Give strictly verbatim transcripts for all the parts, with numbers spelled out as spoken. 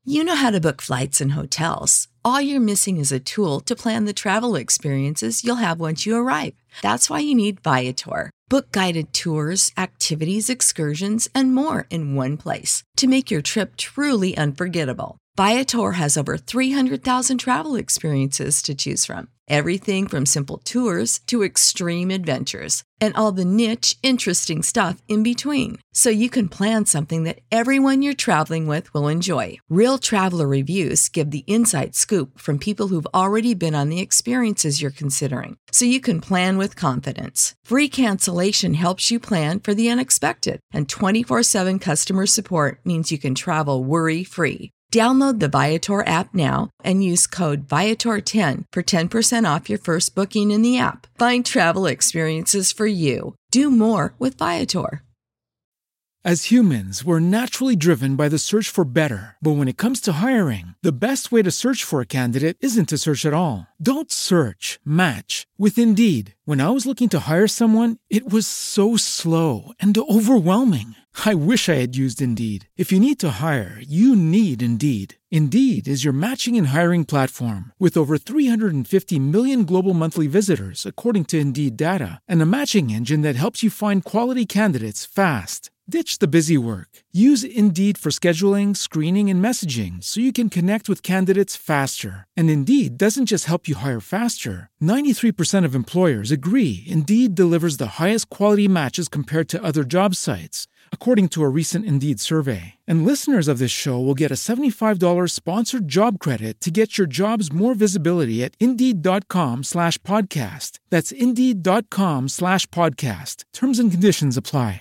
You know how to book flights and hotels. All you're missing is a tool to plan the travel experiences you'll have once you arrive. That's why you need Viator. Book guided tours, activities, excursions, and more in one place to make your trip truly unforgettable. Viator has over three hundred thousand travel experiences to choose from. Everything from simple tours to extreme adventures and all the niche, interesting stuff in between. So you can plan something that everyone you're traveling with will enjoy. Real traveler reviews give the inside scoop from people who've already been on the experiences you're considering. So you can plan with confidence. Free cancellation helps you plan for the unexpected. And twenty-four seven customer support means you can travel worry-free. Download the Viator app now and use code Viator ten for ten percent off your first booking in the app. Find travel experiences for you. Do more with Viator. As humans, we're naturally driven by the search for better. But when it comes to hiring, the best way to search for a candidate isn't to search at all. Don't search, match with Indeed. When I was looking to hire someone, it was so slow and overwhelming. I wish I had used Indeed. If you need to hire, you need Indeed. Indeed is your matching and hiring platform with over three hundred fifty million global monthly visitors, according to Indeed data, and a matching engine that helps you find quality candidates fast. Ditch the busy work. Use Indeed for scheduling, screening, and messaging so you can connect with candidates faster. And Indeed doesn't just help you hire faster. ninety-three percent of employers agree Indeed delivers the highest quality matches compared to other job sites, according to a recent Indeed survey. And listeners of this show will get a seventy-five dollars sponsored job credit to get your jobs more visibility at Indeed.com slash podcast. That's Indeed.com slash podcast. Terms and conditions apply.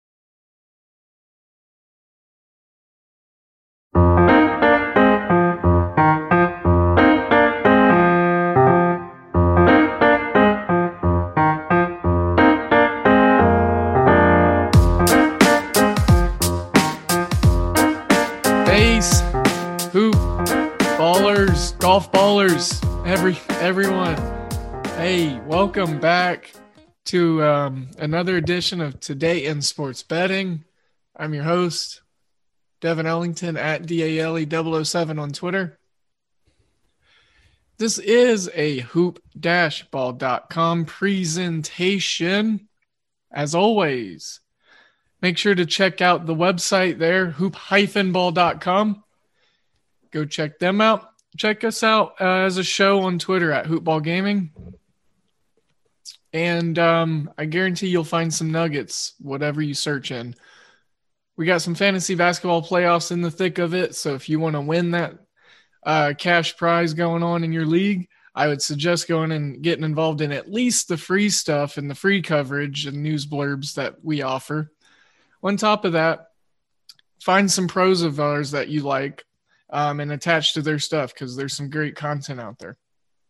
Hoop, ballers, golf ballers, every everyone. Hey, welcome back to um, another edition of Today in Sports Betting. I'm your host, Devin Ellington at D A L E double oh seven on Twitter. This is a hoop dash ball dot com presentation. As always, make sure to check out the website there, hoop dash ball dot com. Go check them out. Check us out uh, as a show on Twitter at Hoopball Gaming. And um, I guarantee you'll find some nuggets, whatever you search in. We got some fantasy basketball playoffs in the thick of it. So if you want to win that uh, cash prize going on in your league, I would suggest going and getting involved in at least the free stuff and the free coverage and news blurbs that we offer. On top of that, find some pros of ours that you like. Um, and attached to their stuff because there's some great content out there.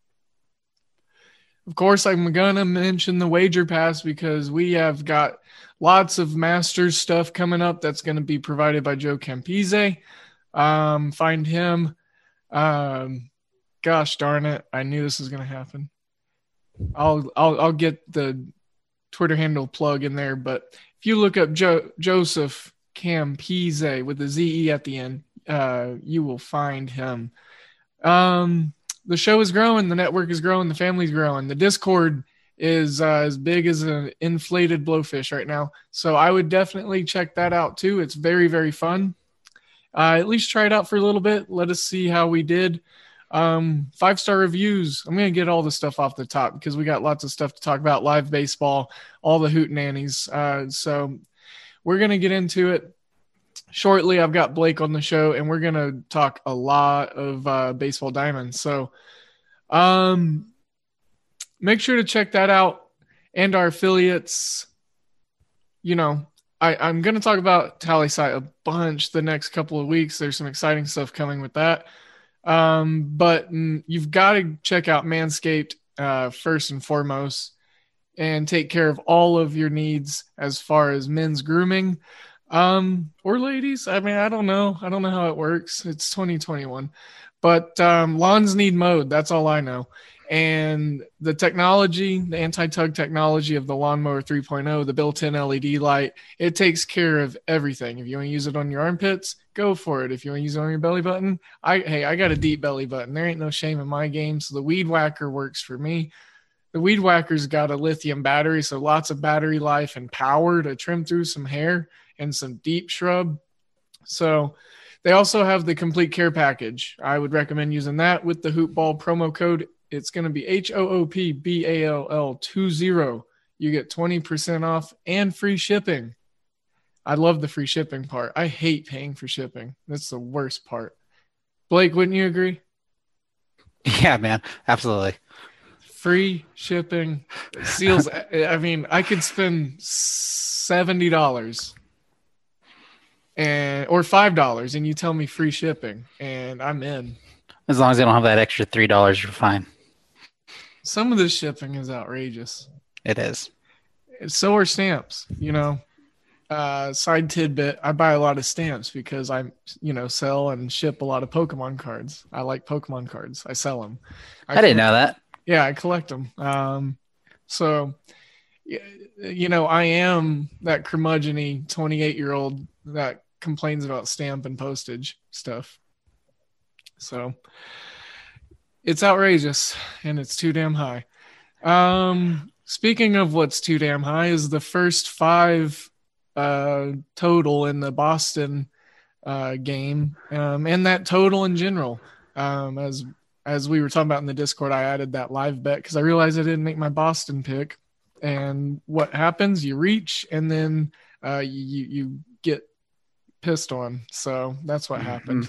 Of course, I'm going to mention the Wager Pass because we have got lots of Masters stuff coming up that's going to be provided by Joe Campese. Um, find him. Um, gosh darn it. I knew this was going to happen. I'll, I'll, I'll get the Twitter handle plug in there, but if you look up jo- Joseph Campese with the Z E at the end, uh you will find him. Um the show is growing, the network is growing, the family's growing, the Discord is uh, as big as an inflated blowfish right now, so I would definitely check that out too. It's very very fun. Uh at least try it out for a little bit. Let us see how we did. Um five star reviews. I'm gonna get all the stuff off the top because we got lots of stuff to talk about. Live baseball, all the hoot nannies. Uh so we're gonna get into it shortly. I've got Blake on the show, and we're going to talk a lot of uh, baseball diamonds. So um, make sure to check that out and our affiliates. You know, I, I'm going to talk about TallySight a bunch the next couple of weeks. There's some exciting stuff coming with that. Um, but mm, you've got to check out Manscaped uh, first and foremost and take care of all of your needs as far as men's grooming. Um, or ladies. I mean, I don't know. I don't know how it works. It's twenty twenty-one. But um, lawns need mowed. That's all I know. And the technology, the anti-tug technology of the Lawnmower 3.0, the built-in L E D light, it takes care of everything. If you want to use it on your armpits, go for it. If you want to use it on your belly button, I hey, I got a deep belly button. There ain't no shame in my game. So the Weed Whacker works for me. The Weed Whacker's got a lithium battery, so lots of battery life and power to trim through some hair and some deep shrub. So they also have the complete care package. I would recommend using that with the Hoopball promo code. It's going to be H O O P B A L L two zero. You get twenty percent off and free shipping. I love the free shipping part. I hate paying for shipping. That's the worst part. Blake, wouldn't you agree? Yeah, man. Absolutely. Free shipping seals. I mean, I could spend seventy dollars and or five dollars and you tell me free shipping and I'm in. As long as they don't have that extra three dollars, you're fine. Some of this shipping is outrageous. It is. So are stamps, you know. Uh, side tidbit, I buy a lot of stamps because I, you know, sell and ship a lot of Pokemon cards. I like Pokemon cards. I sell them. I, I didn't know that. Yeah, I collect them. Um, so, you know, I am that curmudgeon-y twenty-eight-year-old that complains about stamp and postage stuff. So it's outrageous and it's too damn high. Um, speaking of what's too damn high is the first five uh, total in the Boston uh, game um, and that total in general. Um, as as we were talking about in the Discord, I added that live bet because I realized I didn't make my Boston pick. And what happens? You reach and then uh, you you get pissed on. So that's what happened.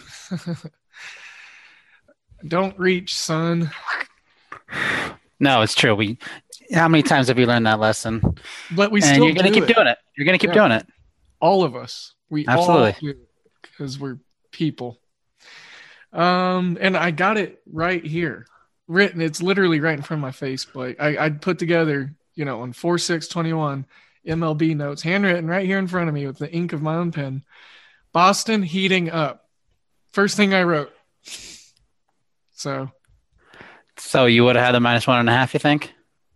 Don't reach, son. No, it's true. We, how many times have you learned that lesson? But we and still you're gonna do keep it. doing it. You're gonna keep Yeah. doing it. All of us. We Absolutely. all do it because we're people. Um, and I got it right here, written. It's literally right in front of my face. Blake. I I put together, you know, on four six twenty-one M L B notes, handwritten right here in front of me with the ink of my own pen. Boston heating up. First thing I wrote. So, so you would have had a minus one and a half, you think?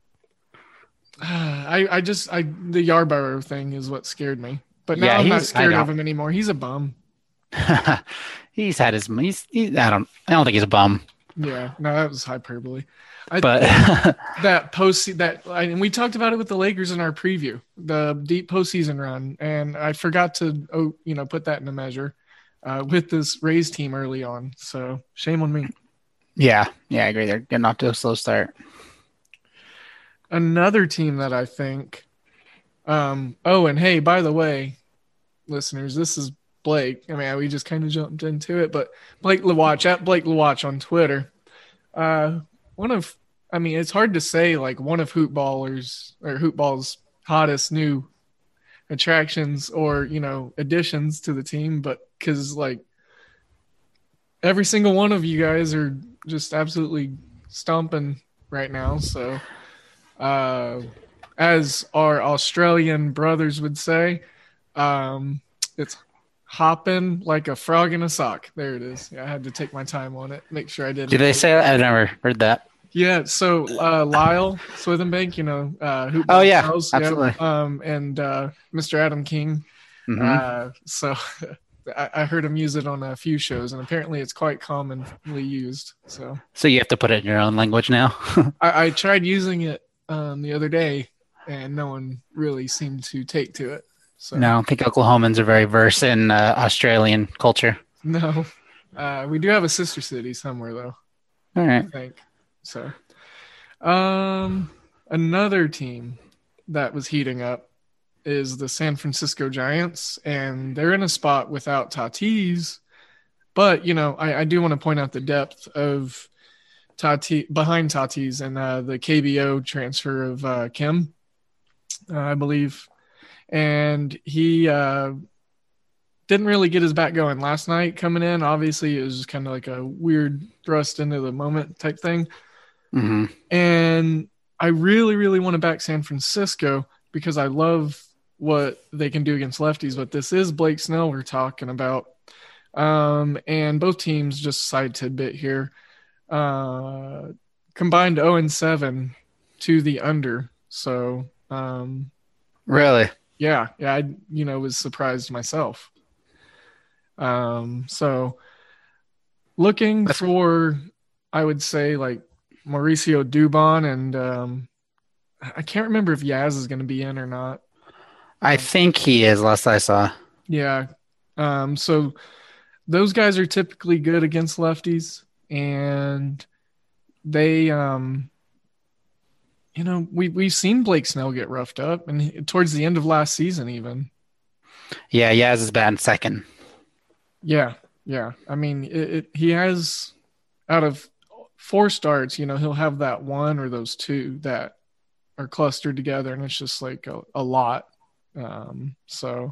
I, I just, I the Yarborough thing is what scared me. But now Yeah, I'm not he's- I scared know. of him anymore. He's a bum. he's had his. He's. He, I don't. I don't think he's a bum. Yeah, no, that was hyperbole. I, But that post that, and we talked about it with the Lakers in our preview, the deep postseason run, and I forgot to, oh, you know, put that in a measure uh, with this Rays team early on. So shame on me. yeah, yeah, I agree. They're getting off to a slow start. Another team that I think, um, oh, and hey, by the way, listeners, this is Blake. I mean, we just kind of jumped into it, but Blake Lawatch at Blake Lawatch on Twitter. Uh, one of, I mean, it's hard to say like one of Hoopballers or Hoopball's hottest new attractions or, you know, additions to the team, but because like every single one of you guys are just absolutely stomping right now. So, uh, as our Australian brothers would say, um, it's hopping like a frog in a sock. There it is. Yeah, I had to take my time on it, make sure I did. Did they say that? I've never heard that. Yeah, so uh, Lyle Swithenbank, you know, uh, who Oh, yeah, Charles, absolutely. um, and uh, Mister Adam King. Mhm. Uh, so I, I heard him use it on a few shows, and apparently it's quite commonly used. So So you have to put it in your own language now. I, I tried using it um, the other day, and no one really seemed to take to it. So No, I don't think Oklahomans are very versed in uh, Australian culture. no, uh, we do have a sister city somewhere though. All right. I think so. Um, another team that was heating up is the San Francisco Giants, and they're in a spot without Tatis. But you know, I, I do want to point out the depth of Tatis behind Tatis and uh, the K B O transfer of uh, Kim, uh, I believe, and he uh, didn't really get his bat going last night coming in. Obviously, it was just kind of like a weird thrust into the moment type thing. Mm-hmm. And I really, really want to back San Francisco because I love what they can do against lefties, but this is Blake Snell we're talking about. Um, and both teams, just side tidbit here, uh, combined oh and seven to the under. So, um, Really? yeah, yeah, I, you know, was surprised myself. Um, so looking That's- for, I would say, like Mauricio Dubon, and um, I can't remember if Yaz is going to be in or not. I think he is, last I saw. Yeah. Um, so those guys are typically good against lefties, and they, um, you know, we we've seen Blake Snell get roughed up, and he, towards the end of last season, even. Yeah, Yaz is batting second. Yeah, yeah. I mean, it, it, he has, out of four starts, you know, he'll have that one or those two that are clustered together, and it's just like a, a lot. Um, so,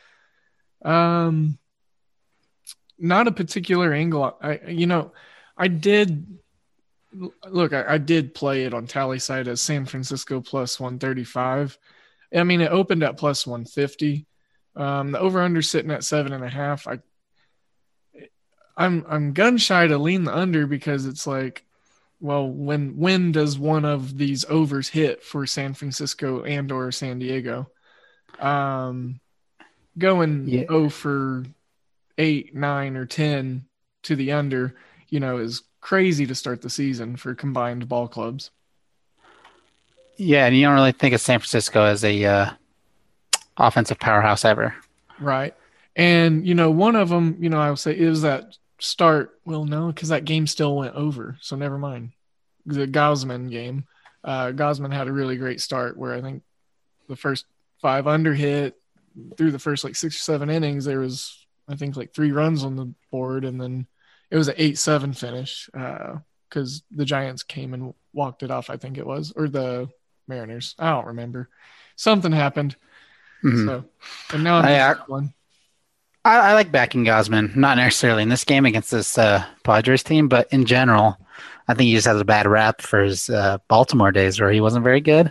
um, not a particular angle. I, you know, I did look, I, I did play it on Tally side as San Francisco plus one thirty-five. I mean, it opened at plus one fifty. Um, the over under sitting at seven and a half. I, I'm, I'm gun shy to lean the under because it's like, well, when, when does one of these overs hit for San Francisco and or San Diego? Um, going Yeah. oh for eight, nine, or ten to the under, you know, is crazy to start the season for combined ball clubs. Yeah, and you don't really think of San Francisco as a uh, offensive powerhouse ever. Right. And, you know, one of them, you know, I would say is that start. Well, no, because that game still went over. So never mind. The Gausman game. Uh, Gausman had a really great start where I think the first five under hit through the first like six or seven innings. There was, I think, like three runs on the board, and then it was an eight seven finish because uh, the Giants came and walked it off, I think it was, or the Mariners. I don't remember. Something happened. Mm-hmm. So, and now I'm I, just uh, one. I, I like backing Gausman, not necessarily in this game against this uh, Padres team, but in general, I think he just has a bad rap for his uh, Baltimore days where he wasn't very good.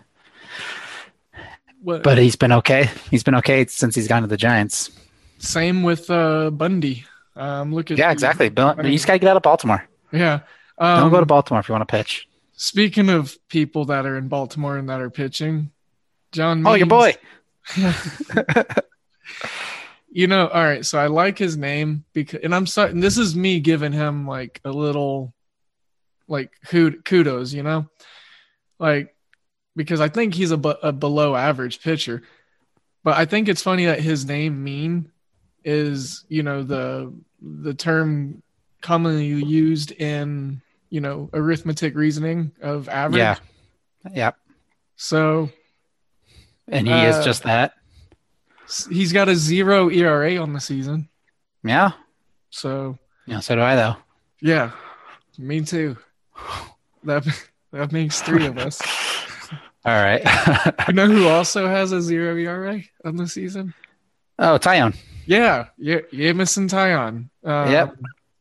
What, But he's been okay. He's been okay since he's gone to the Giants. same with uh, Bundy. Um, look at Yeah, the- exactly. Bill, I mean, you just got to get out of Baltimore. yeah. Um, Don't go to Baltimore if you want to pitch. Speaking of people that are in Baltimore and that are pitching, John. Oh, your Means- boy. You know, all right. So I like his name because, and I'm sorry. And this is me giving him like a little, like kudos. You know, like because I think he's a, a below average pitcher, but I think it's funny that his name mean is, you know, the the term commonly used in, you know, arithmetic reasoning of average. Yeah. Yeah. So, And he Uh, is just that. he's got a zero E R A on the season. Yeah. So, Yeah. So do I, though. yeah, me too. That that makes three of us. All right. You know who also has a zero E R A on the season? Oh, Tyone. Yeah, yeah, Jamison Tyon. Um, Yep.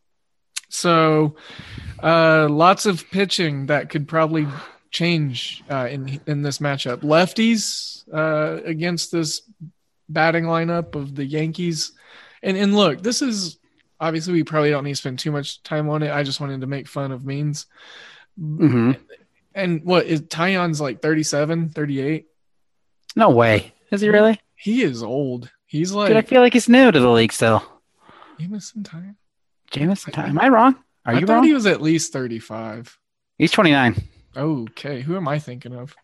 So, uh, lots of pitching that could probably change uh, in in this matchup. Lefties uh, against this batting lineup of the Yankees, and and look, this is obviously we probably don't need to spend too much time on it. I just wanted to make fun of means. Mm-hmm. And what is Tyon's like thirty-seven, thirty-eight? No way. Is he really? He is old. He's Dude, I like feel like he's new to the league still. Jamison Tyon. Jamison Ty- Am I wrong? Are I you thought wrong? he was at least thirty-five. He's twenty-nine. Okay, who am I thinking of?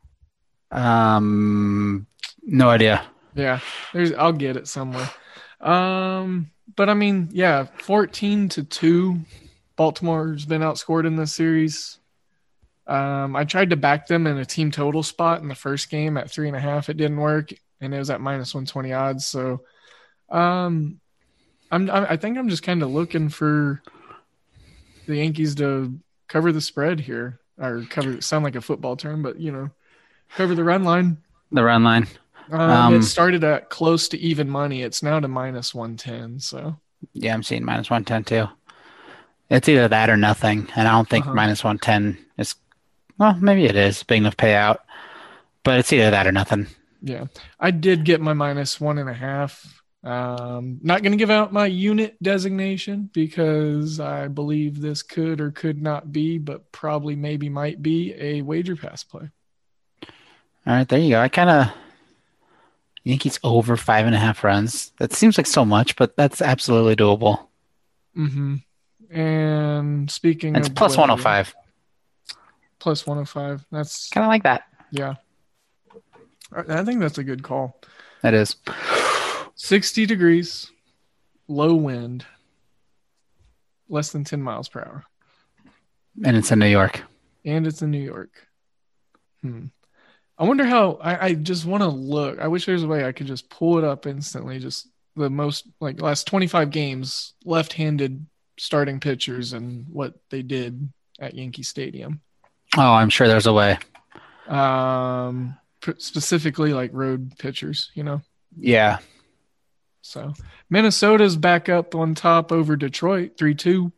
Um, no idea. Yeah, there's. I'll get it somewhere. Um, but I mean, yeah, fourteen to two. Baltimore's been outscored in this series. Um, I tried to back them in a team total spot in the first game at three and a half. It didn't work, and it was at minus one twenty odds. So, um, I'm. I think I'm just kind of looking for the Yankees to cover the spread here, or cover. Sound like a football term, but you know, cover the run line. The run line. Um, Um, it started at close to even money. It's now to minus one ten. So Yeah, I'm seeing minus one ten too. It's either that or nothing, and I don't think Uh-huh. minus one ten is. Well, maybe it is big enough payout, but it's either that or nothing. Yeah, I did get my minus one and a half. Um, not going to give out my unit designation because I believe this could or could not be, but probably maybe might be a wager pass play. All right, there you go. I kind of think he's over five and a half runs. That seems like so much, but that's absolutely doable. Mm-hmm. And speaking It's of plus weather, one oh five. Plus one oh five. That's Kind of like that. yeah. I think that's a good call. That is. sixty degrees, low wind, less than ten miles per hour. And it's in New York. And it's in New York. Hmm. I wonder how, I, I just want to look. I wish there was a way I could just pull it up instantly. Just the most, like last twenty-five games, left-handed starting pitchers and what they did at Yankee Stadium. Oh, I'm sure there's a way. Um, specifically like road pitchers, you know? Yeah. So Minnesota's back up on top over Detroit, three two.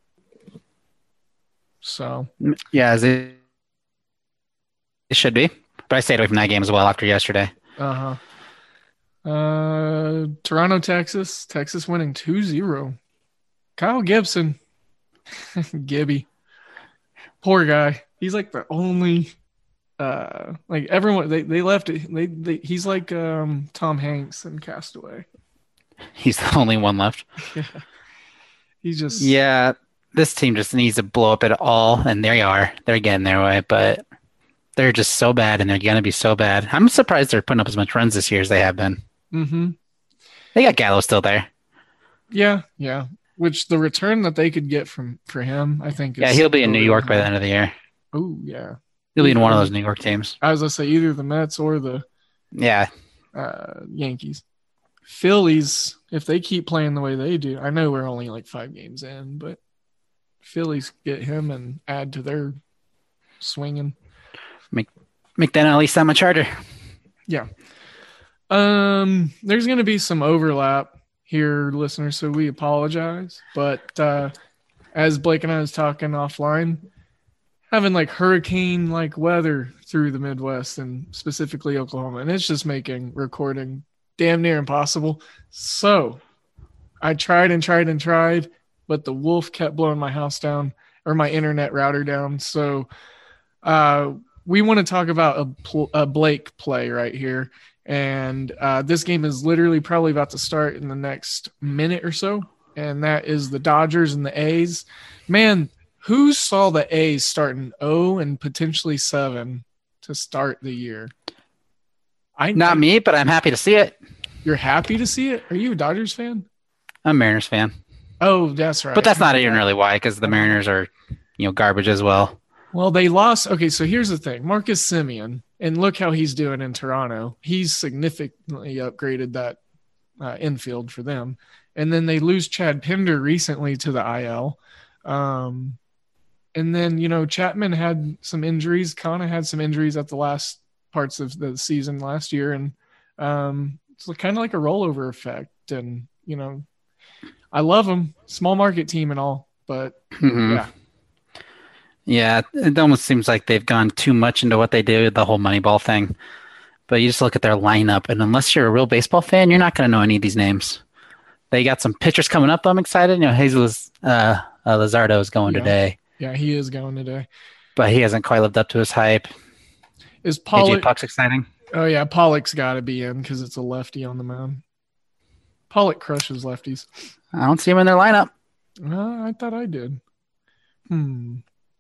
So yeah, as it, it should be. But I stayed away from that game as well after yesterday. Uh-huh. Uh Toronto, Texas. Texas winning two zero. Kyle Gibson. Gibby. Poor guy. He's like the only uh like everyone they, they left it. They, they he's like um Tom Hanks in Castaway. He's the only one left. Yeah. He just Yeah, this team just needs to blow up at all, and there you are. They're getting their way, but they're just so bad, and they're going to be so bad. I'm surprised they're putting up as much runs this year as they have been. Mm-hmm. They got Gallo still there. Yeah, yeah. Which the return that they could get from for him, I think. Is yeah, he'll be in New York by the end of the year. Oh, yeah. He'll be in one of those New York teams. I was going to say either the Mets or the yeah uh, Yankees. Phillies, if they keep playing the way they do, I know we're only like five games in, but Phillies get him and add to their swinging. Make make that at least that much harder. Yeah. Um, there's going to be some overlap here, listeners, so we apologize. But uh, as Blake and I was talking offline, having like hurricane-like weather through the Midwest and specifically Oklahoma, and it's just making recording damn near impossible. So I tried and tried and tried, but the wolf kept blowing my house down or my internet router down. So uh, we want to talk about a, pl- a Blake play right here. And uh, this game is literally probably about to start in the next minute or so. And that is the Dodgers and the A's. Man, who saw the A's starting oh and potentially seven to start the year? I Not me, but I'm happy to see it. You're happy to see it? Are you a Dodgers fan? I'm a Mariners fan. Oh, that's right. But that's not even really why, because the Mariners are, you know, garbage as well. Well, they lost. Okay, so here's the thing. Marcus Semien, and look how he's doing in Toronto. He's significantly upgraded that uh, infield for them. And then they lose Chad Pinder recently to the I L. Um, and then, you know, Chapman had some injuries. Kana had some injuries at the last parts of the season last year. And um, it's kind of like a rollover effect. And, you know, I love them. Small market team and all. But, mm-hmm. yeah. Yeah, it almost seems like they've gone too much into what they do, the whole Moneyball thing. But you just look at their lineup, and unless you're a real baseball fan, you're not going to know any of these names. They got some pitchers coming up. I'm excited. You know, Jesus uh, uh, Luzardo is going yeah. today. Yeah, he is going today. But he hasn't quite lived up to his hype. Is Pollock? A J Puck's exciting. Oh, yeah, Pollock's got to be in because it's a lefty on the mound. Pollock crushes lefties. I don't see him in their lineup. Uh, I thought I did. Hmm.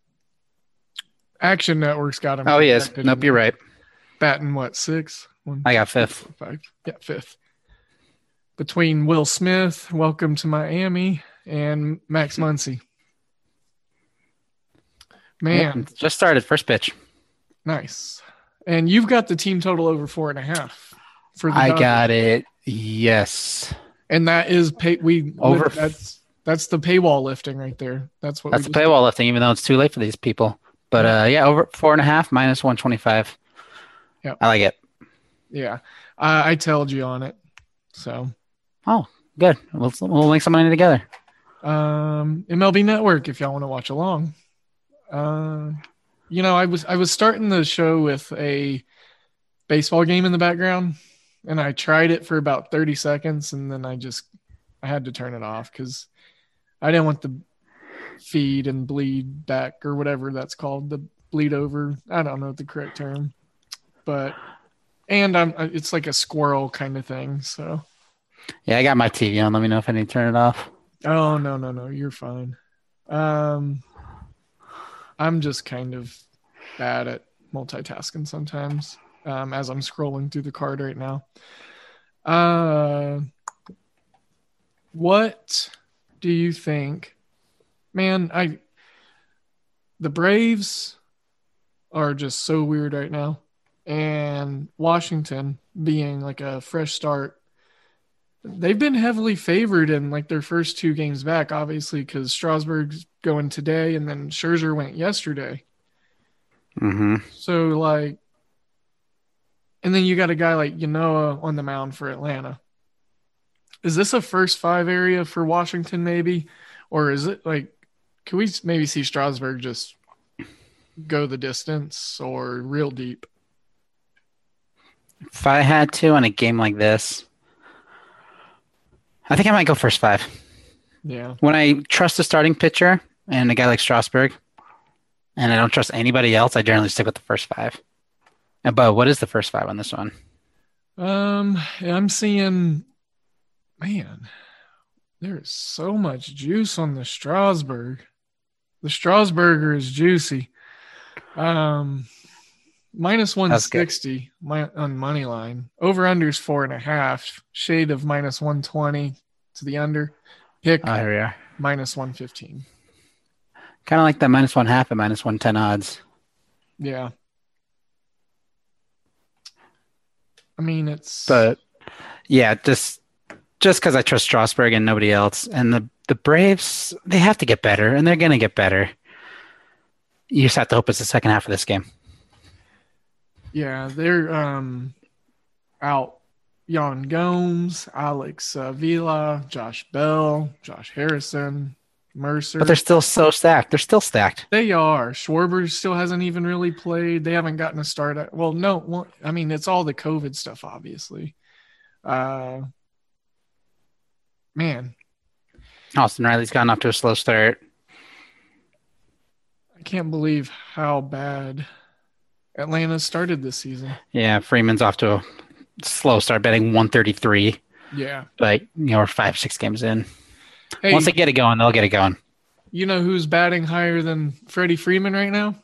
Action Network's got him. Oh, he is. Nope, you're right. Batting, what, six? One, I got fifth. Four, five. Yeah, fifth. Between Will Smith, Welcome to Miami, and Max Muncy. Man. Yeah, just started. First pitch. Nice. And you've got the team total over four and a half. For the I Dodgers. got it. Yes. And that is pay. We over. That's that's the paywall lifting right there. That's what. That's we the paywall lifting, even though it's too late for these people. But uh, yeah, over four and a half minus one twenty five. Yeah, I like it. Yeah, I, I told you on it. So. Oh, good. We'll we'll make some money together. Um, M L B Network, if y'all want to watch along. Uh, you know, I was I was starting the show with a baseball game in the background, and I tried it for about thirty seconds, and then I just I had to turn it off because I didn't want the feed and bleed back or whatever that's called, the bleed over. I don't know the correct term, but and I'm it's like a squirrel kind of thing. So yeah, I got my T V on. Let me know if I need to turn it off. Oh no no no, you're fine. Um, I'm just kind of bad at multitasking sometimes. Um, as I'm scrolling through the card right now. Uh, what do you think? Man, I the Braves are just so weird right now. And Washington being like a fresh start, they've been heavily favored in like their first two games back, obviously, because Strasburg's going today and then Scherzer went yesterday. Mm-hmm. So like, and then you got a guy like Yanoa on the mound for Atlanta. Is this a first five area for Washington maybe? Or is it like, can we maybe see Strasburg just go the distance or real deep? If I had to on a game like this, I think I might go first five. Yeah. When I trust a starting pitcher and a guy like Strasburg, and I don't trust anybody else, I generally stick with the first five. And Bo, what is the first five on this one? Um, I'm seeing, man, there's so much juice on the Strasburg. The Strasburger is juicy. Um, minus one sixty my, on money line. Over under is four and a half. Shade of minus one twenty to the under. Pick oh, here we are. minus one fifteen. Kind of like that minus one half and minus one ten odds. Yeah. I mean, it's. But yeah, just just because I trust Strasburg and nobody else, and the the Braves, they have to get better, and they're gonna get better. You just have to hope it's the second half of this game. Yeah, they're um out. Yan Gomes, Alex uh, Vila, Josh Bell, Josh Harrison, Mercer. But they're still so stacked. They're still stacked. They are. Schwarber still hasn't even really played. They haven't gotten a start. At, well, no. Well, I mean, it's all the COVID stuff, obviously. Uh, man. Austin Riley's gotten off to a slow start. I can't believe how bad Atlanta started this season. Yeah, Freeman's off to a slow start, betting one thirty-three. Yeah. But, you know, we're five, six games in. Hey, once they get it going, they'll get it going. You know who's batting higher than Freddie Freeman right now?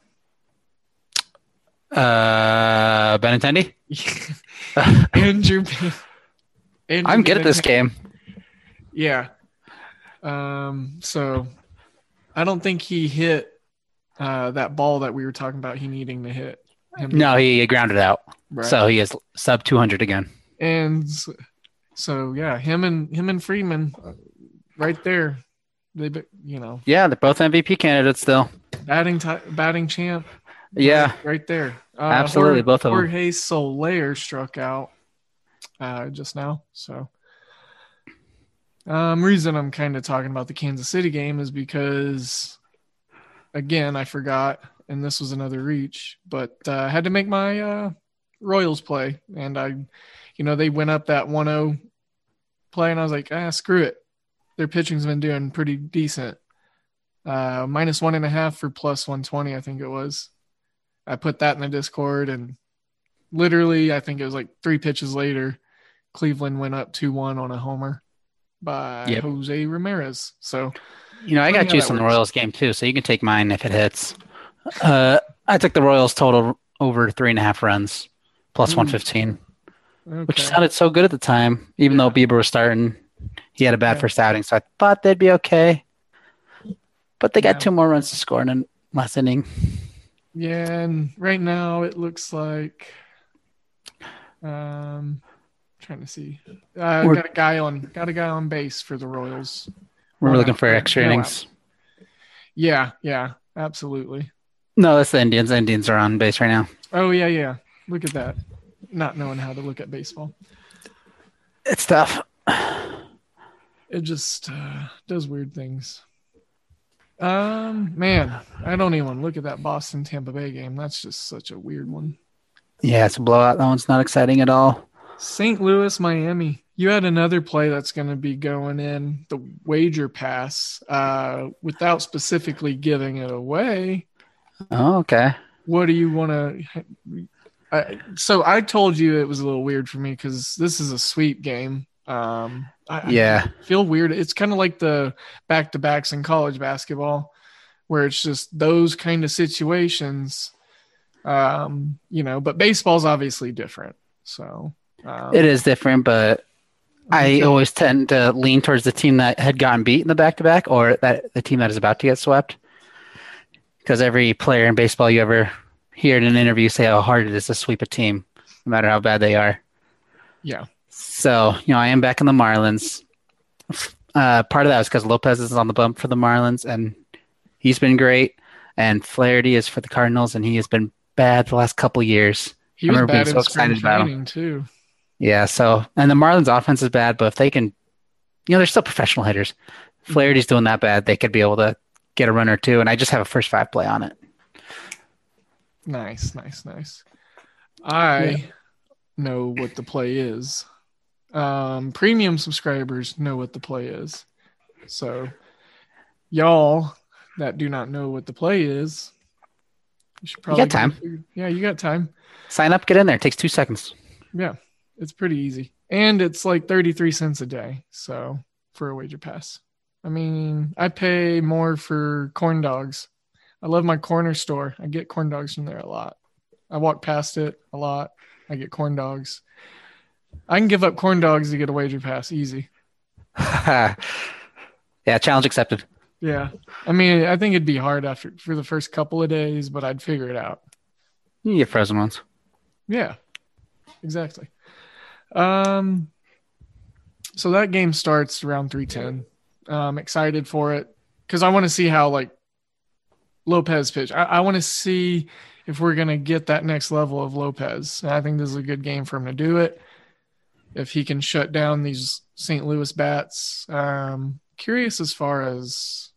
Uh, Benintendi? Andrew, Andrew I'm good at this game. Yeah. Um. So, I don't think he hit uh, that ball that we were talking about he needing to hit. Him no, he grounded out. Right. So he is sub two hundred again. And so, yeah, him and him and Freeman uh, right there. They, you know. Yeah, they're both M V P candidates still. Batting t- batting champ. Yeah. Right, right there. Uh, Absolutely, Jorge, both of them. Jorge Soler struck out uh, just now. So, um, reason I'm kind of talking about the Kansas City game is because, again, I forgot, and this was another reach, but uh, I had to make my uh, Royals play, and I, you know, they went up that one oh play, and I was like, ah, screw it. Their pitching's been doing pretty decent. Uh, minus one and a half for plus one twenty, I think it was. I put that in the Discord, and literally, I think it was like three pitches later, Cleveland went up two one on a homer by yep. Jose Ramirez. So, you know, I got juice on the Royals game too, so you can take mine if it hits. Uh, I took the Royals total over three and a half runs, plus one fifteen, okay. Which sounded so good at the time, even yeah. though Bieber was starting. He had a bad yeah. first outing, so I thought they'd be okay. But they got yeah. two more runs to score in the last inning. Yeah, and right now it looks like um trying to see. Uh got a guy on got a guy on base for the Royals. We're looking for extra innings. Yeah, yeah, absolutely. No, that's the Indians. The Indians are on base right now. Oh yeah, yeah. Look at that. Not knowing how to look at baseball. It's tough. It just uh, does weird things. Um, man, I don't even look at that Boston Tampa Bay game. That's just such a weird one. Yeah, it's a blowout. That one's not exciting at all. Saint Louis, Miami. You had another play that's going to be going in the wager pass uh, without specifically giving it away. Oh, okay. What do you want to? I, so I told you it was a little weird for me because this is a sweep game. Um, I, Yeah. I feel weird. It's kind of like the back-to-backs in college basketball, where it's just those kind of situations. Um, you know, but baseball's obviously different. So um, It is different, but I always tend to lean towards the team that had gotten beat in the back-to-back, or that the team that is about to get swept. Because every player in baseball you ever hear in an interview say how hard it is to sweep a team, no matter how bad they are. Yeah. So, you know, I am back in the Marlins. Uh, part of that is because Lopez is on the bump for the Marlins, and he's been great. And Flaherty is for the Cardinals, and he has been bad the last couple years. He I was remember bad being in so spring excited about him. training too. Yeah, so, and the Marlins offense is bad, but if they can, you know, they're still professional hitters. Flaherty's doing that bad, they could be able to get a run or two, and I just have a first five play on it. Nice, nice, nice. I Yeah. know what the play is. Um, premium subscribers know what the play is. So, y'all that do not know what the play is, you should probably got time. figure- Yeah, you got time. Sign up, get in there. It takes two seconds. Yeah, it's pretty easy, and it's like thirty-three cents a day. So for a wager pass, I mean, I pay more for corn dogs. I love my corner store. I get corn dogs from there a lot. I walk past it a lot. I get corn dogs. I can give up corn dogs to get a wager pass easy. Yeah, challenge accepted. Yeah. I mean, I think it'd be hard after for the first couple of days, but I'd figure it out. You can get frozen ones. Yeah, exactly. Um, so that game starts around three ten. I'm excited for it because I want to see how like Lopez pitch. I, I want to see if we're going to get that next level of Lopez. And I think this is a good game for him to do it. If he can shut down these Saint Louis bats. Um, curious as far as,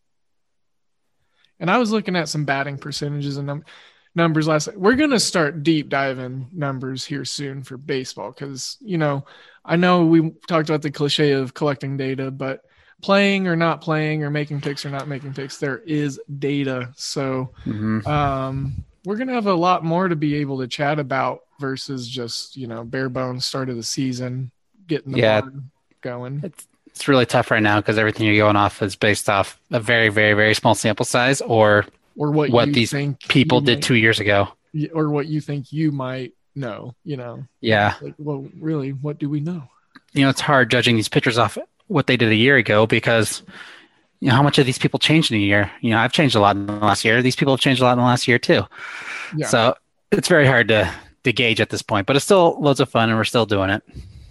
and I was looking at some batting percentages and num- numbers last night. We're going to start deep diving numbers here soon for baseball because, you know, I know we talked about the cliche of collecting data, but playing or not playing or making picks or not making picks, there is data. So Mm-hmm. um, we're going to have a lot more to be able to chat about versus just, you know, bare bones start of the season, getting the Yeah. blood going. It's it's really tough right now because everything you're going off is based off a very, very, very small sample size or Or what, what you these think people you did might- two years ago. or what you think you might know, you know. Yeah. Like, well, really, what do we know? You know, it's hard judging these pitchers off what they did a year ago because, you know, how much of these people changed in a year? You know, I've changed a lot in the last year. These people have changed a lot in the last year too. Yeah. So it's very hard to, to gauge at this point, but it's still loads of fun and we're still doing it.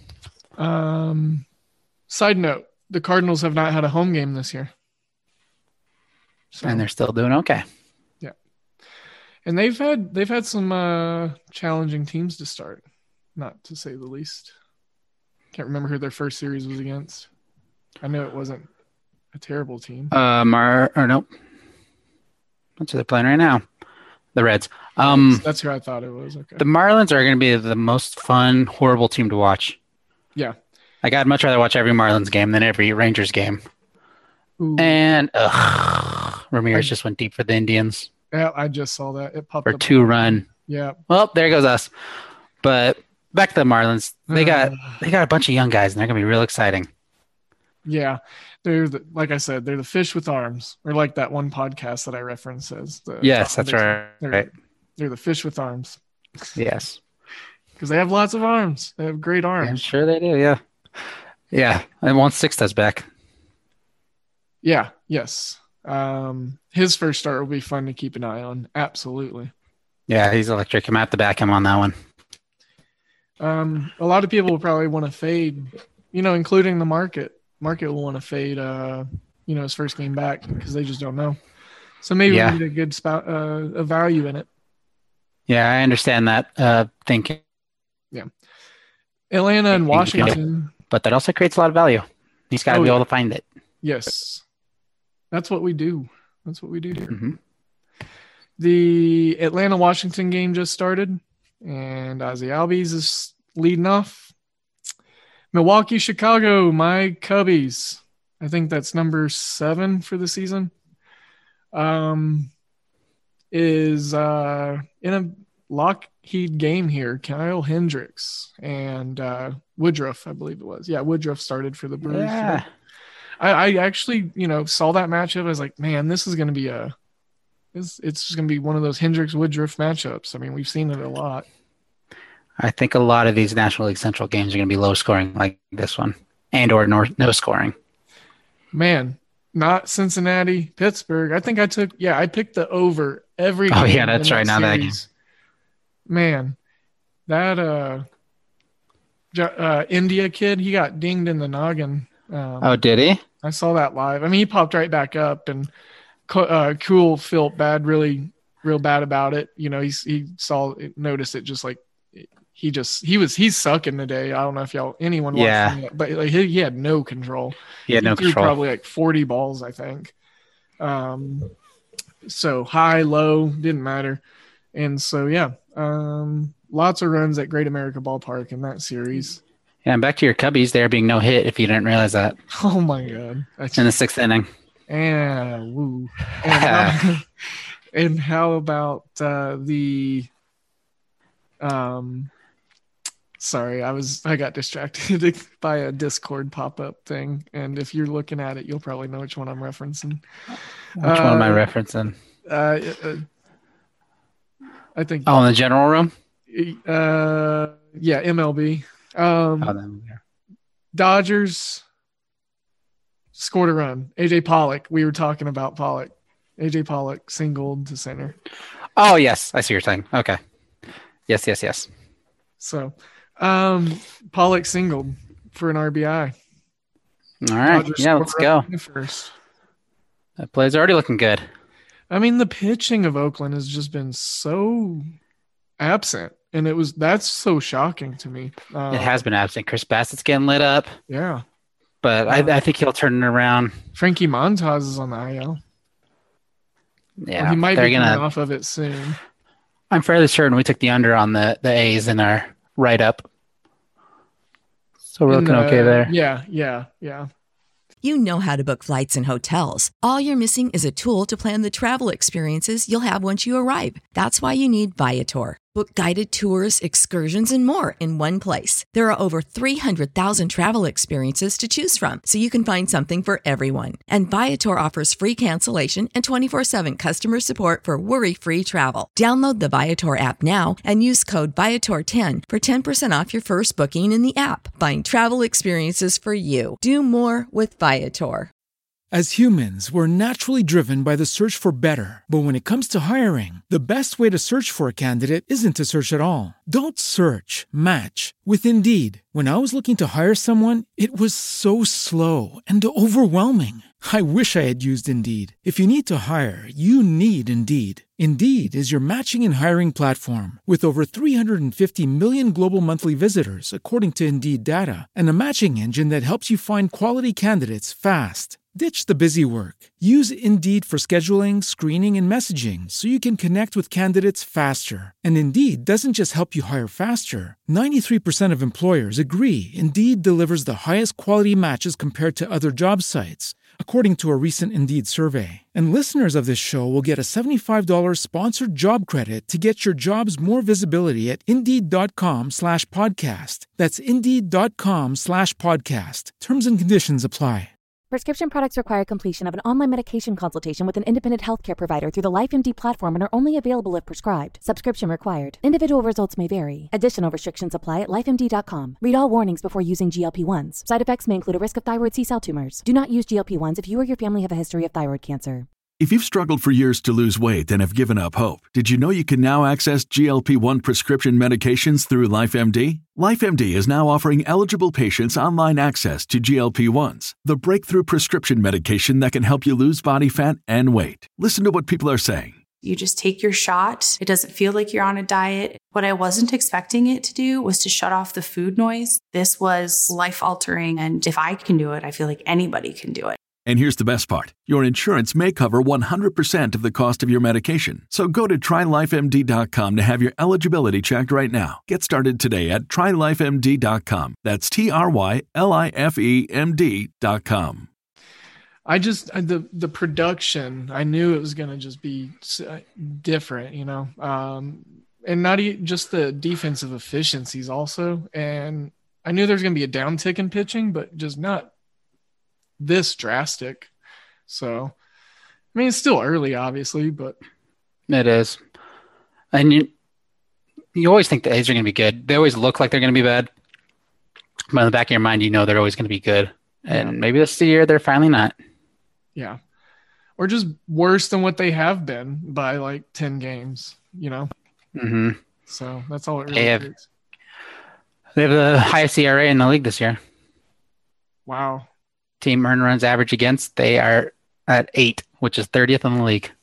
Um, side note, the Cardinals have not had a home game this year. So, And they're still doing okay. and they've had they've had some uh, challenging teams to start, not to say the least. Can't remember who their first series was against. I know it wasn't a terrible team. Uh, Mar, or nope. That's who they're playing right now. The Reds. Um, That's who I thought it was. Okay. The Marlins are going to be the most fun, horrible team to watch. Yeah. Like, I'd much rather watch every Marlins game than every Rangers game. Ooh. And ugh, Ramirez I- just went deep for the Indians Yeah, I just saw that. It popped for up. two run. Yeah. Well, there goes us. But back to the Marlins. They got Uh, they got a bunch of young guys, and they're going to be real exciting. Yeah. They're the, like I said, they're the fish with arms, or like that one podcast that I referenced says. The Yes, Tom that's Dixon. right. They're, right. they're the fish with arms Yes. because they have lots of arms. They have great I'm arms. sure they do, yeah. Yeah, and once Sixta's back. Yeah. Yes. Um, his first start will be fun to keep an eye on. Absolutely. Yeah, he's electric. I'm going to have to back him on that one. Um, a lot of people will probably want to fade, you know, including the market. Market will want to fade, uh, you know, his first game back because they just don't know. So maybe Yeah. we need a good spout, uh, a value in it. Yeah, I understand that uh, thinking, Atlanta and Yeah. Washington. but that also creates a lot of value. He's got to Oh, be yeah. able to find it. Yes. That's what we do. That's what we do here. Mhm. The Atlanta Washington game just started, and Ozzy Albies is leading off. Milwaukee, Chicago, my Cubbies. I think that's number seven for the season. Um, is uh, in a Lockheed game here. Kyle Hendricks and uh, Woodruff, I believe it was. Yeah, Woodruff started for the Brewers. Yeah. I, I actually, you know, saw that matchup. I was like, man, this is going to be a, it's, it's just going to be one of those Hendricks Woodruff matchups. I mean, we've seen it a lot. I think a lot of these National League Central games are going to be low scoring like this one, and or no, no scoring. Man, not Cincinnati, Pittsburgh. I think I took, yeah, I picked the over every game. Oh, yeah, that's right. Now that game. Man, that uh, uh, India kid, he got dinged in the noggin. Um, oh, did he? I saw that live. I mean, he popped right back up, and uh, Cool felt bad, really, real bad about it. You know, he he saw, noticed it, just like he just he was he's sucking today. I don't know if y'all anyone watched yeah. him yet, but like he, he had no control. He had he no threw control. Probably like forty balls, I think. Um, so high, low, didn't matter, and so yeah, um, lots of runs at Great America Ballpark in that series. Yeah, and back to your Cubbies, there being no hit if you didn't realize that. Oh my God! That's, in the sixth inning. And woo. And, how, and how about uh, the? Um, sorry, I was I got distracted by a Discord pop up thing, and if you're looking at it, you'll probably know which one I'm referencing. Which uh, one am I referencing? Uh, uh, I think. Oh, in the general room. Uh, yeah, M L B. Um, oh, then, yeah. Dodgers scored a run. A J Pollock. We were talking about Pollock. A J Pollock singled to center. Oh yes, I see what you're saying. Okay. Yes, yes, yes. So, um, Pollock singled for an R B I. All right. Dodgers yeah, let's go. First. That play's already looking good. I mean, the pitching of Oakland has just been so absent. And it was that's so shocking to me. Uh, it has been absent. Chris Bassett's getting lit up. Yeah. But uh, I, I think he'll turn it around. Frankie Montas is on the I L. Yeah. Well, he might be gonna, coming off of it soon. I'm fairly certain we took the under on the, the A's in our write-up. So we're in looking the, okay there. Yeah, yeah, yeah. You know how to book flights and hotels. All you're missing is a tool to plan the travel experiences you'll have once you arrive. That's why you need Viator. Book guided tours, excursions, and more in one place. There are over three hundred thousand travel experiences to choose from, so you can find something for everyone. And Viator offers free cancellation and twenty-four seven customer support for worry-free travel. Download the Viator app now and use code Viator ten for ten percent off your first booking in the app. Find travel experiences for you. Do more with Viator. As humans, we're naturally driven by the search for better. But when it comes to hiring, the best way to search for a candidate isn't to search at all. Don't search, match with Indeed. When I was looking to hire someone, it was so slow and overwhelming. I wish I had used Indeed. If you need to hire, you need Indeed. Indeed is your matching and hiring platform with over three hundred fifty million global monthly visitors, according to Indeed data, and a matching engine that helps you find quality candidates fast. Ditch the busy work. Use Indeed for scheduling, screening, and messaging so you can connect with candidates faster. And Indeed doesn't just help you hire faster. ninety-three percent of employers agree Indeed delivers the highest quality matches compared to other job sites, according to a recent Indeed survey. And listeners of this show will get a seventy-five dollars sponsored job credit to get your jobs more visibility at Indeed.com slash podcast. That's Indeed.com slash podcast. Terms and conditions apply. Prescription products require completion of an online medication consultation with an independent healthcare provider through the LifeMD platform and are only available if prescribed. Subscription required. Individual results may vary. Additional restrictions apply at life M D dot com. Read all warnings before using G L P ones. Side effects may include a risk of thyroid C-cell tumors. Do not use G L P ones if you or your family have a history of thyroid cancer. If you've struggled for years to lose weight and have given up hope, did you know you can now access G L P one prescription medications through LifeMD? LifeMD is now offering eligible patients online access to G L P ones, the breakthrough prescription medication that can help you lose body fat and weight. Listen to what people are saying. You just take your shot. It doesn't feel like you're on a diet. What I wasn't expecting it to do was to shut off the food noise. This was life-altering, and if I can do it, I feel like anybody can do it. And here's the best part. Your insurance may cover one hundred percent of the cost of your medication. So go to try life M D dot com to have your eligibility checked right now. Get started today at try life M D dot com. That's T R Y L I F E M D dot com. I just, the the production, I knew it was going to just be different, you know, um, and not e- just the defensive efficiencies also. And I knew there was going to be a downtick in pitching, but just not this drastic. So, I mean, it's still early, obviously, but it is. And you, you always think the A's are going to be good. They always look like they're going to be bad. But in the back of your mind, you know they're always going to be good. And yeah. maybe this is the year they're finally not. Yeah. Or just worse than what they have been by like ten games, you know? Mm-hmm. So that's all it really they have, is. They have the highest E R A in the league this year. Wow. Team earned runs average against, they are at eight, which is thirtieth in the league.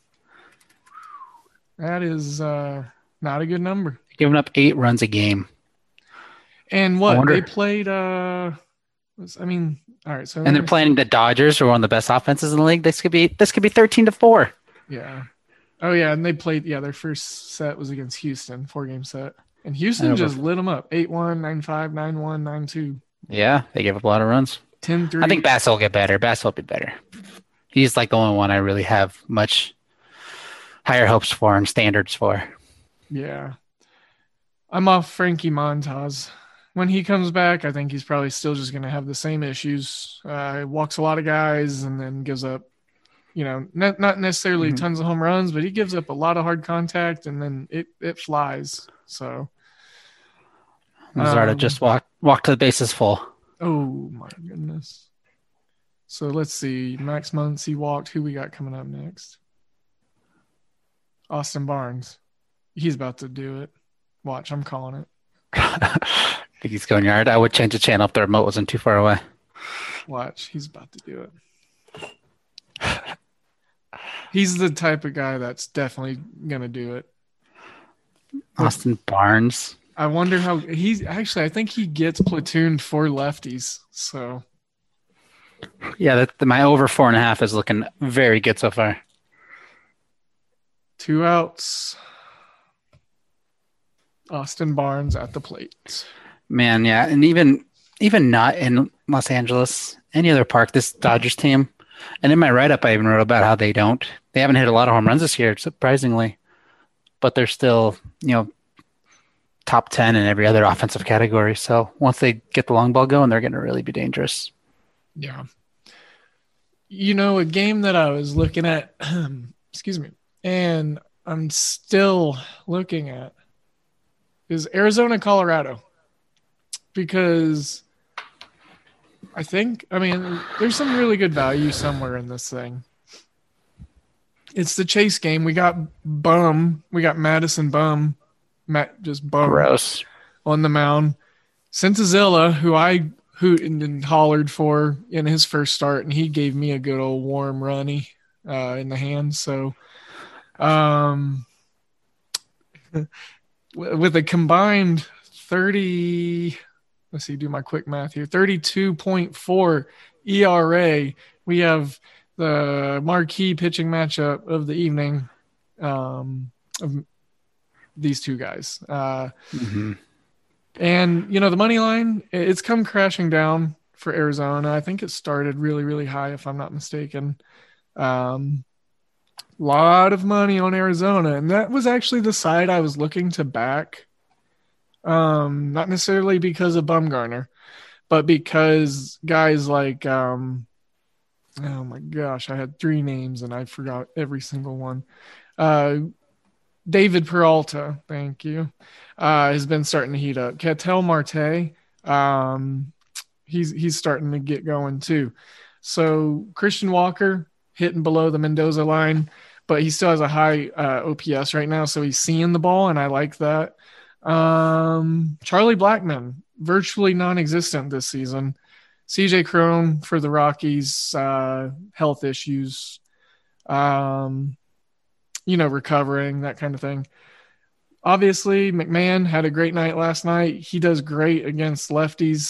That is uh, not a good number. Giving up eight runs a game. And what? wonder... They played, uh, I mean, all right. So and they're playing the Dodgers, who are one of the best offenses in the league. This could be this could be thirteen to four. Yeah. Oh, yeah. And they played, yeah, their first set was against Houston, four game set. And Houston just lit them up eight one, nine five, nine one, nine two. Yeah, they gave up a lot of runs. ten three. I think Bass will get better. Bass will be better. He's like the only one I really have much higher hopes for and standards for. Yeah. I'm off Frankie Montas. When he comes back, I think he's probably still just going to have the same issues. Uh, walks a lot of guys and then gives up, you know, not, not necessarily mm-hmm. tons of home runs, but he gives up a lot of hard contact and then it, it flies. So Luzardo um, just walk walk to the bases full. Oh my goodness. So let's see. Max Muncy walked. Who we got coming up next? Austin Barnes. He's about to do it. Watch, I'm calling it. I think he's going yard. I would change the channel if the remote wasn't too far away. Watch, he's about to do it. He's the type of guy that's definitely going to do it. Austin Barnes. I wonder how he's actually, I think he gets platooned for lefties. So, yeah, that, my over four and a half is looking very good so far. Two outs. Austin Barnes at the plate. Man, yeah, and even even not in Los Angeles, any other park, this Dodgers team, and in my write-up, I even wrote about how they don't. They haven't hit a lot of home runs this year, surprisingly, but they're still, you know, top ten in every other offensive category. So once they get the long ball going, they're going to really be dangerous. Yeah. You know, a game that I was looking at, excuse me, and I'm still looking at is Arizona, Colorado. Because I think, I mean, there's some really good value somewhere in this thing. It's the chase game. We got Bum. We got Madison Bum. Matt just Bum. Gross. On the mound. Santazilla, who I hooted and hollered for in his first start, and he gave me a good old warm runny uh, in the hand. So, um, with a combined thirty, let's see, do my quick math here, thirty-two point four E R A, we have the marquee pitching matchup of the evening um, of these two guys. Uh, mm-hmm. And, you know, the money line, it's come crashing down for Arizona. I think it started really, really high, if I'm not mistaken. Um, lot of money on Arizona. And that was actually the side I was looking to back. Um, not necessarily because of Bumgarner, but because guys like, um, oh my gosh, I had three names and I forgot every single one. Uh, David Peralta, thank you, uh, has been starting to heat up. Ketel Marte, um, he's he's starting to get going too. So Christian Walker hitting below the Mendoza line, but he still has a high uh, O P S right now, so he's seeing the ball, and I like that. Um, Charlie Blackmon, virtually non-existent this season. C J Cron for the Rockies, uh, health issues. Um, you know, recovering, that kind of thing. Obviously, McMahon had a great night last night. He does great against lefties.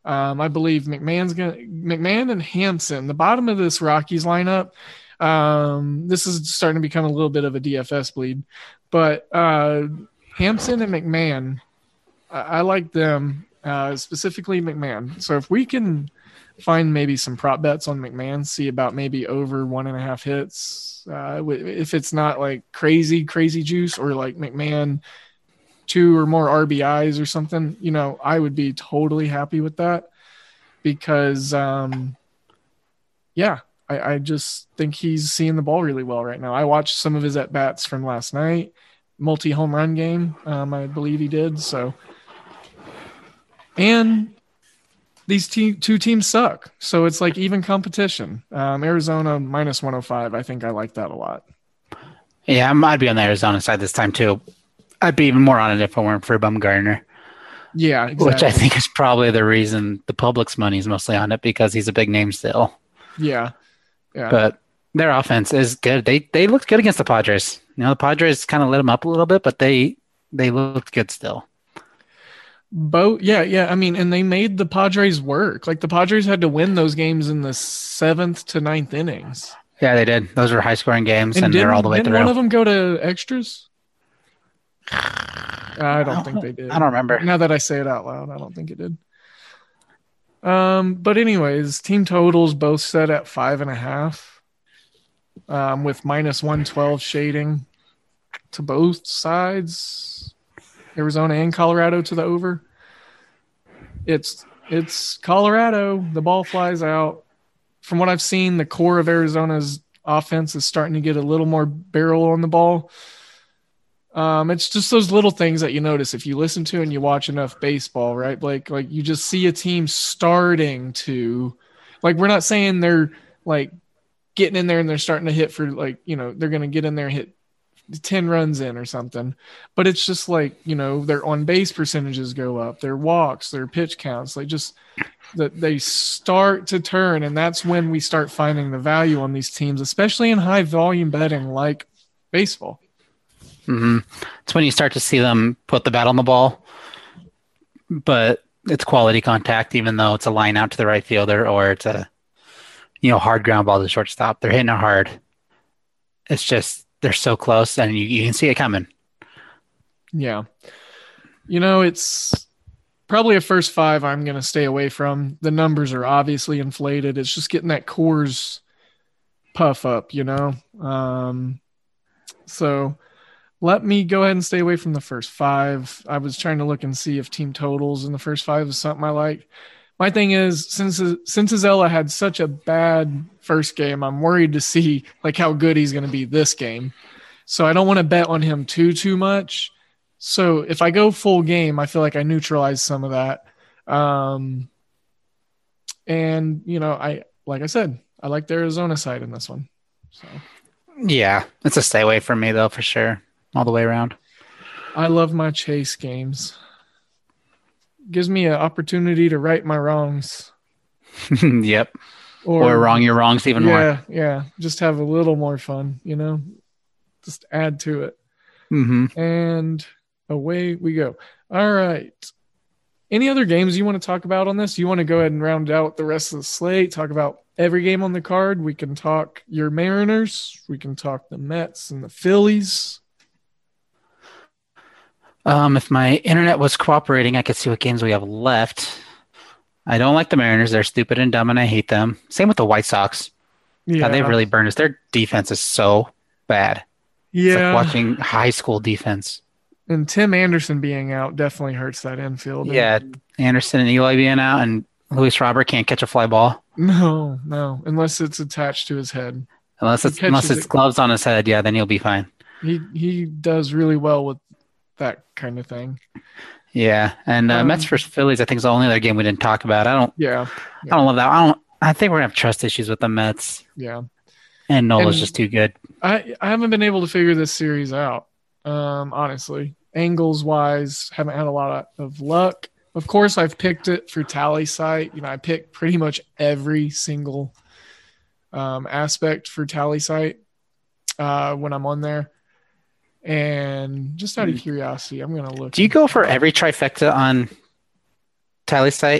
Um, I believe McMahon's gonna McMahon and Hampson, the bottom of this Rockies lineup. Um, this is starting to become a little bit of a D F S bleed, but uh, Hampson and McMahon, I, I like them, uh, specifically McMahon. So if we can find maybe some prop bets on McMahon, see about maybe over one and a half hits. Uh, if it's not like crazy, crazy juice, or like McMahon two or more R B Is or something, you know, I would be totally happy with that because, um, yeah, I, I just think he's seeing the ball really well right now. I watched some of his at-bats from last night, multi-home run game, um, I believe he did. So, and these te- two teams suck. So it's like even competition. Um, Arizona minus one oh five. I think I like that a lot. Yeah, I'm- I'd be on the Arizona side this time too. I'd be even more on it if it weren't for Bumgarner. Yeah, exactly. Which I think is probably the reason the public's money is mostly on it, because he's a big name still. Yeah. Yeah. But their offense is good. They they looked good against the Padres. You know, the Padres kind of lit them up a little bit, but they they looked good still. Both, yeah, yeah. I mean, and they made the Padres work. Like the Padres had to win those games in the seventh to ninth innings. Yeah, they did. Those were high scoring games, and, And they're didn't, all the way didn't through. one of them go to extras? I don't think they did. I don't remember. Now that I say it out loud, I don't think it did. Um, but anyways, team totals both set at five and a half, um, with minus one twelve shading to both sides, Arizona and Colorado to the over. It's it's Colorado. The ball flies out. From what I've seen, the core of Arizona's offense is starting to get a little more barrel on the ball. Um, it's just those little things that you notice if you listen to and you watch enough baseball, right? Like, like you just see a team starting to, like, we're not saying they're like getting in there and they're starting to hit for like, you know, they're going to get in there and hit ten runs in or something, but it's just like, you know, their on base percentages go up, their walks, their pitch counts, like just that they start to turn. And that's when we start finding the value on these teams, especially in high volume betting, like baseball. Mm-hmm. It's when you start to see them put the bat on the ball, but it's quality contact, even though it's a line out to the right fielder or it's a, you know, hard ground ball to the shortstop. They're hitting it hard. It's just, they're so close and you, you can see it coming. Yeah. You know, it's probably a first five I'm going to stay away from. The numbers are obviously inflated. It's just getting that Coors puff up, you know? Um, so let me go ahead and stay away from the first five. I was trying to look and see if team totals in the first five is something I like. My thing is, since since Azella had such a bad first game, I'm worried to see like how good he's going to be this game. So I don't want to bet on him too, too much. So if I go full game, I feel like I neutralize some of that. Um, and, you know, I like I said, I like the Arizona side in this one. So yeah, it's a stay away from me, though, for sure, all the way around. I love my chase games. Gives me an opportunity to right my wrongs. Yep. Or, or wrong your wrongs even yeah, more. Yeah, yeah. Just have a little more fun, you know? Just add to it. Mm-hmm. And away we go. All right. Any other games you want to talk about on this? You want to go ahead and round out the rest of the slate, talk about every game on the card? We can talk your Mariners. We can talk the Mets and the Phillies. Um, if my internet was cooperating, I could see what games we have left. I don't like the Mariners. They're stupid and dumb, and I hate them. Same with the White Sox. Yeah, God, they've really burned us. Their defense is so bad. Yeah. It's like watching high school defense. And Tim Anderson being out definitely hurts that infield. Yeah, Anderson and Eloy being out, and Luis Robert can't catch a fly ball. No, no, unless it's attached to his head. Unless it's unless it's it. gloves on his head, yeah, then he'll be fine. He he does really well with that kind of thing. Yeah, and uh, um, Mets versus Phillies, I think is the only other game we didn't talk about. I don't. Yeah, yeah. I don't love that. I don't. I think we're gonna have trust issues with the Mets. Yeah, and Nola's and just too good. I I haven't been able to figure this series out. Um, honestly, angles wise, haven't had a lot of luck. Of course, I've picked it for Tally Site. You know, I pick pretty much every single um, aspect for Tally Site uh, when I'm on there. And just out of curiosity, I'm going to look. Do you go for every trifecta on Tally Site?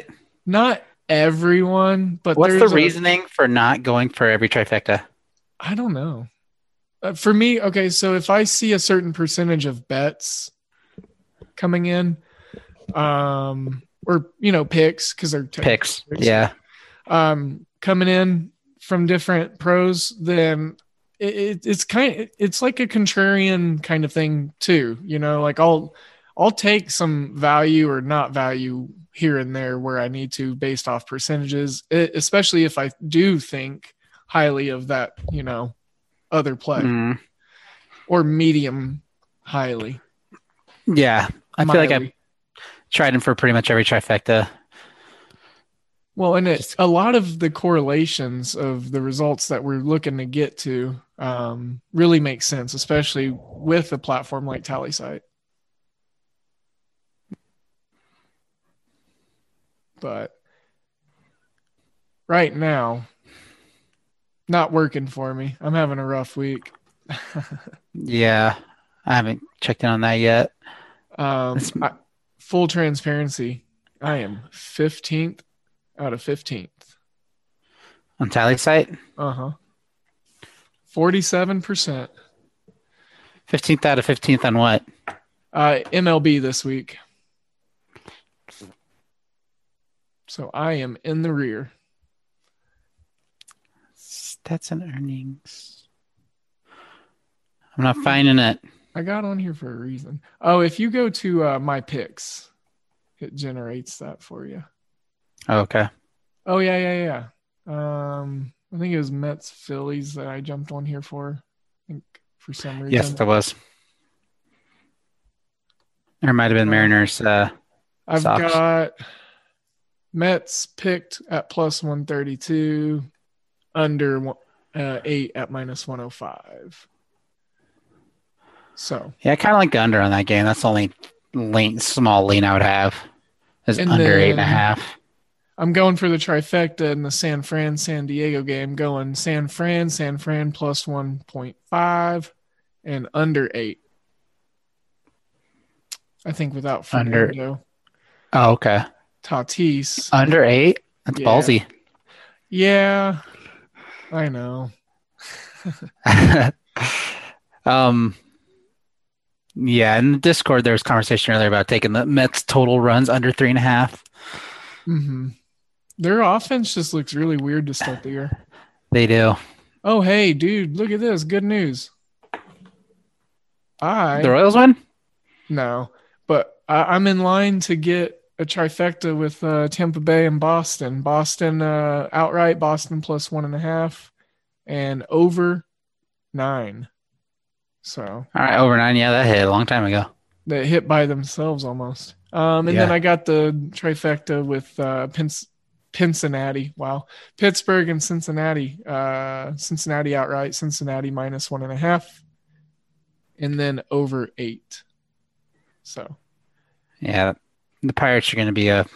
Not everyone, but What's the there's a- reasoning for not going for every trifecta? I don't know. Uh, for me, okay, so if I see a certain percentage of bets coming in, um, or you know, picks because they're Picks, picks, yeah, um, coming in from different pros, then it, it, it's kind of it's like a contrarian kind of thing too. You know, like I'll I'll take some value or not value here and there where I need to based off percentages, it, especially if I do think highly of that, you know, other play mm. or medium highly. Yeah, I feel like Miley. I've tried him for pretty much every trifecta. Well, and it, a lot of the correlations of the results that we're looking to get to um, really make sense, especially with a platform like TallySite. But right now, not working for me. I'm having a rough week. Yeah, I haven't checked in on that yet. Um, I, full transparency, I am fifteenth out of fifteenth. On TallySite? Uh-huh. forty-seven percent. fifteenth out of fifteenth on what? Uh, M L B this week. So I am in the rear. Stats and earnings. I'm not finding it. I got on here for a reason. Oh, if you go to uh, my picks, it generates that for you. Oh, okay. Oh, yeah, yeah, yeah. Um, I think it was Mets Phillies that I jumped on here for. I think for some reason. Yes, there was. There might have been Mariners. Uh, I've Sox. got Mets picked at plus one thirty-two, under uh, eight at minus one oh five. So yeah, I kind of like the under on that game. That's the only lean, small lean I would have. Is And under then- eight and a half. I'm going for the trifecta in the San Fran San Diego game, going San Fran, San Fran plus one point five and under eight. I think without Under- Fernando Oh, okay. Tatis. Under eight? That's Yeah. ballsy. Yeah, I know. um, yeah, in the Discord, there was conversation earlier about taking the Mets total runs under three and a half. hmm Their offense just looks really weird to start the year. They do. Oh, hey, dude, look at this. Good news. I The Royals win? No, but I, I'm in line to get a trifecta with uh, Tampa Bay and Boston. Boston uh, outright, Boston plus one and a half, and over nine. So All right, over nine. Yeah, that hit a long time ago. they hit by themselves almost. Um, and Yeah. then I got the trifecta with uh, Pin- Cincinnati. Wow, Pittsburgh and Cincinnati. Uh, Cincinnati outright, Cincinnati minus one and a half, and then over eight. So. Yeah, the Pirates are going to be a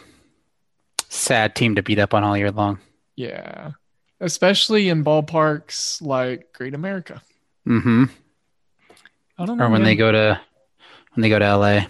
sad team to beat up on all year long. Yeah, especially in ballparks like Great America. Mm-hmm. I don't know. Or when man. they go to when they go to L A.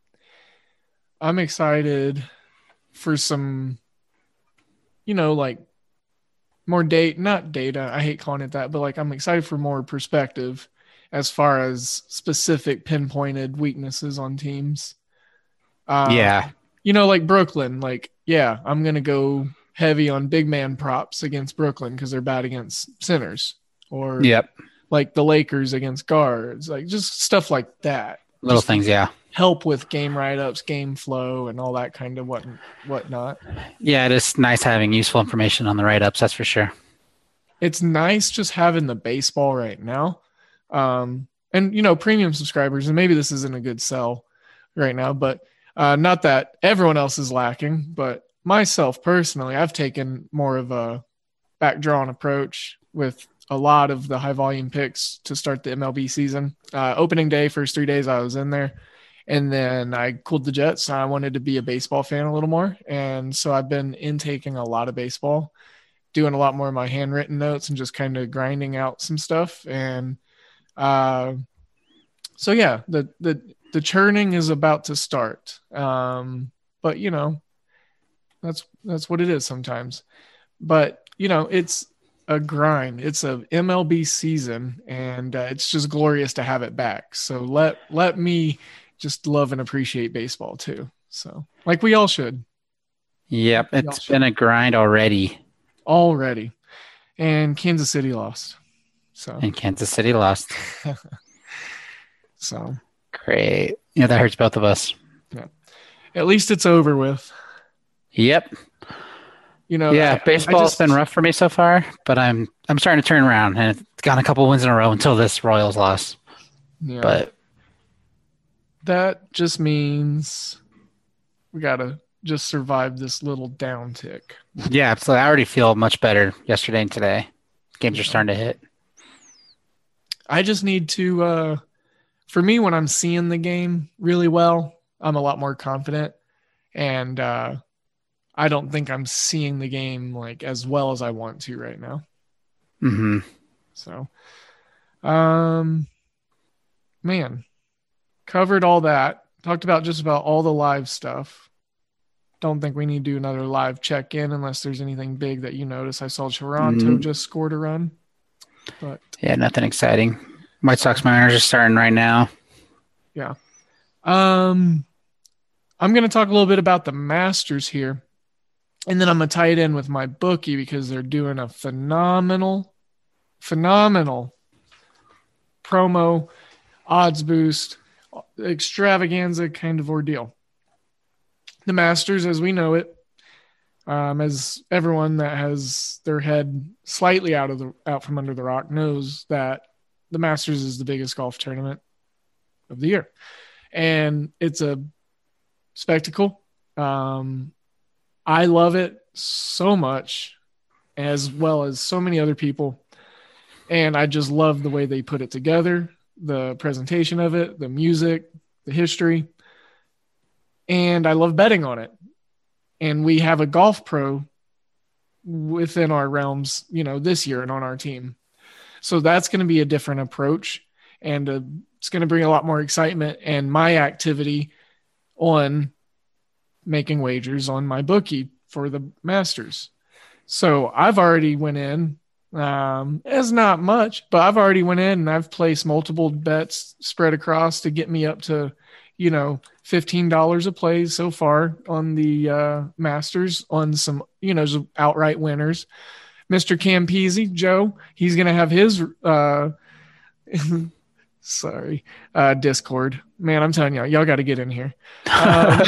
I'm excited for some, you know, like more date, not data. I hate calling it that, but like I'm excited for more perspective as far as specific pinpointed weaknesses on teams. Uh, Yeah. You know, like Brooklyn, like, yeah, I'm going to go heavy on big man props against Brooklyn because they're bad against centers. Or Yep. like the Lakers against guards, like just stuff like that. Little Just things, yeah. help with game write-ups, game flow, and all that kind of what whatnot. Yeah, it is nice having useful information on the write-ups, that's for sure. It's nice just having the baseball right now. Um, and, you know, premium subscribers, and maybe this isn't a good sell right now, but uh, not that everyone else is lacking, but myself personally, I've taken more of a back-drawn approach with a lot of the high-volume picks to start the M L B season. Uh, opening day, first three days I was in there, and then I cooled the jets. I wanted to be a baseball fan a little more, and so I've been intaking a lot of baseball, doing a lot more of my handwritten notes and just kind of grinding out some stuff. And uh, so, yeah, the, the, the churning is about to start. Um, but, you know, That's that's what it is sometimes. But you know, it's a grind. It's a M L B season, and uh, it's just glorious to have it back. So let let me just love and appreciate baseball too. So like we all should. Yep, We all it's should. been a grind already. Already. And Kansas City lost. So And Kansas City lost. so Great. Yeah, that hurts both of us. yeah. At least it's over with. Yep. You know, Yeah, I- I baseball's just- been rough for me so far, but I'm I'm starting to turn around, and it's gotten a couple wins in a row until this Royals loss. Yeah. But that just means we gotta just survive this little downtick. yeah, so I already feel much better yesterday and today. Games are starting to hit. I just need to uh for me when I'm seeing the game really well, I'm a lot more confident. And uh I don't think I'm seeing the game like as well as I want to right now. Mm-hmm. So um man, covered all that. Talked about just about all the live stuff. Don't think we need to do another live check-in unless there's anything big that you notice. I saw Toronto Mm. just scored a run. But Yeah, nothing exciting. White Sox Mariners are starting right now. yeah. Um I'm going to talk a little bit about the Masters here. And then I'm going to tie it in with my bookie because they're doing a phenomenal phenomenal promo odds boost extravaganza kind of ordeal. The Masters, as we know it, um, as everyone that has their head slightly out of the out from under the rock knows that the Masters is the biggest golf tournament of the year, and it's a spectacle. Um, I love it so much, as well as so many other people, and I just love the way they put it together, the presentation of it, the music, the history. And I love betting on it. And we have a golf pro within our realms, you know, this year and on our team. So that's going to be a different approach. And uh, it's going to bring a lot more excitement and my activity on making wagers on my bookie for the Masters. So I've already went in. Um, it's not much, but I've already went in and I've placed multiple bets spread across to get me up to, you know, fifteen dollars a play so far on the uh, Masters on some, you know, outright winners. Mister Campese, Joe, he's going to have his, uh, sorry, uh, Discord. Man, I'm telling y'all, y'all got to get in here. Um,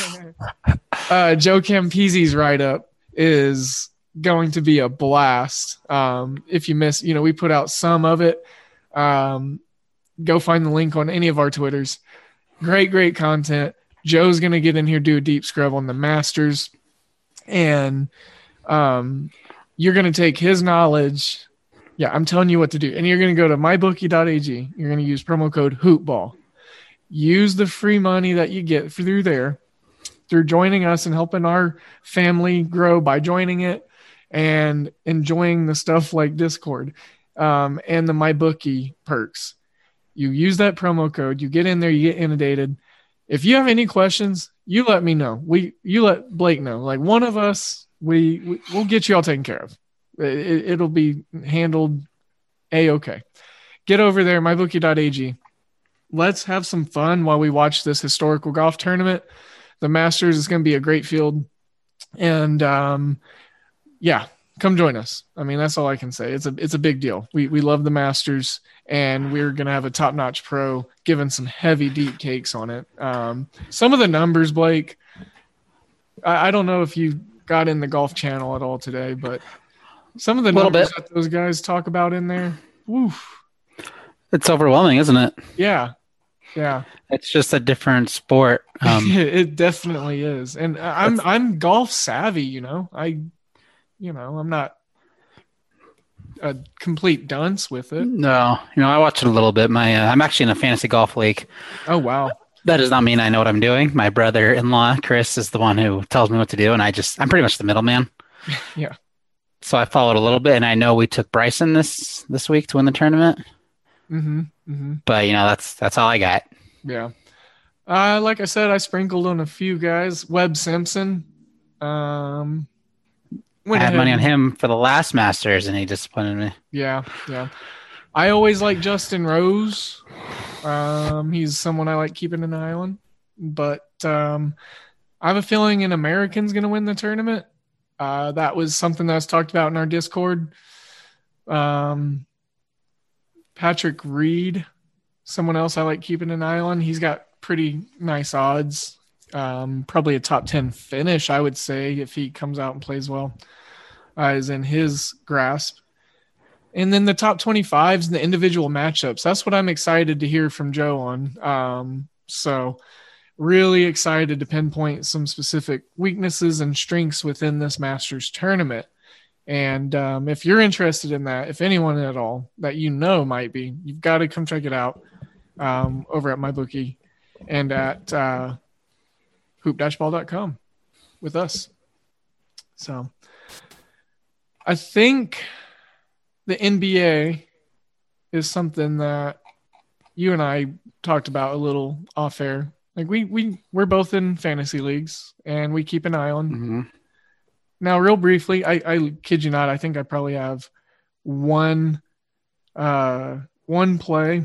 uh, Joe Campese's write-up is going to be a blast. Um, if you miss, you know, we put out some of it. Um, go find the link on any of our Twitters. Great, great content. Joe's going to get in here, do a deep scrub on the Masters. And um, you're going to take his knowledge. Yeah, I'm telling you what to do. And you're going to go to my bookie dot a g. You're going to use promo code HoopBall. Use the free money that you get through there, through joining us and helping our family grow by joining it and enjoying the stuff like Discord um, and the MyBookie perks. You use that promo code, you get in there, you get inundated. If you have any questions, you let me know. We, you let Blake know. Like one of us, we, we we'll get you all taken care of. It, it'll be handled a-okay. Get over there, my bookie dot a g. Let's have some fun while we watch this historical golf tournament. The Masters is going to be a great field, and um, yeah, come join us. I mean, that's all I can say. It's a it's a big deal. We we love the Masters, and we're gonna have a top notch pro giving some heavy deep takes on it. Um, some of the numbers, Blake. I, I don't know if you got in the Golf Channel at all today, but some of the Little numbers bit. that those guys talk about in there. Woof. It's overwhelming, isn't it? Yeah, yeah. It's just a different sport. Um, It definitely is, and I'm I'm golf savvy. You know, I, you know, I'm not a complete dunce with it. no, you know, I watch it a little bit. My, uh, I'm actually in a fantasy golf league. Oh wow, That does not mean I know what I'm doing. My brother-in-law, Chris, is the one who tells me what to do, and I just, I'm pretty much the middleman. yeah. So I followed a little bit, and I know we took Bryson this this week to win the tournament. Mm-hmm. Mm-hmm. But you know, that's that's all I got. Yeah. Uh, like I said, I sprinkled on a few guys. Webb Simpson, Um, I went had ahead money on and- him for the last Masters, and he disappointed me. Yeah, yeah. I always like Justin Rose. Um, he's someone I like keeping an eye on. But um, I have a feeling an American's going to win the tournament. Uh, that was something that was talked about in our Discord. Um, Patrick Reed, someone else I like keeping an eye on. He's got pretty nice odds. Um, probably a top ten finish, I would say, if he comes out and plays well, uh, is in his grasp. And then the top twenty-fives and the individual matchups. That's what I'm excited to hear from Joe on. Um, so really excited to pinpoint some specific weaknesses and strengths within this Masters tournament. And um, if you're interested in that, if anyone at all that you know might be, you've got to come check it out um, over at MyBookie and at uh, hoop dash ball dot com with us. So I think the N B A is something that you and I talked about a little off air. Like we we we're both in fantasy leagues and we keep an eye on. Mm-hmm. Now, real briefly, I, I kid you not, I think I probably have one uh, one play,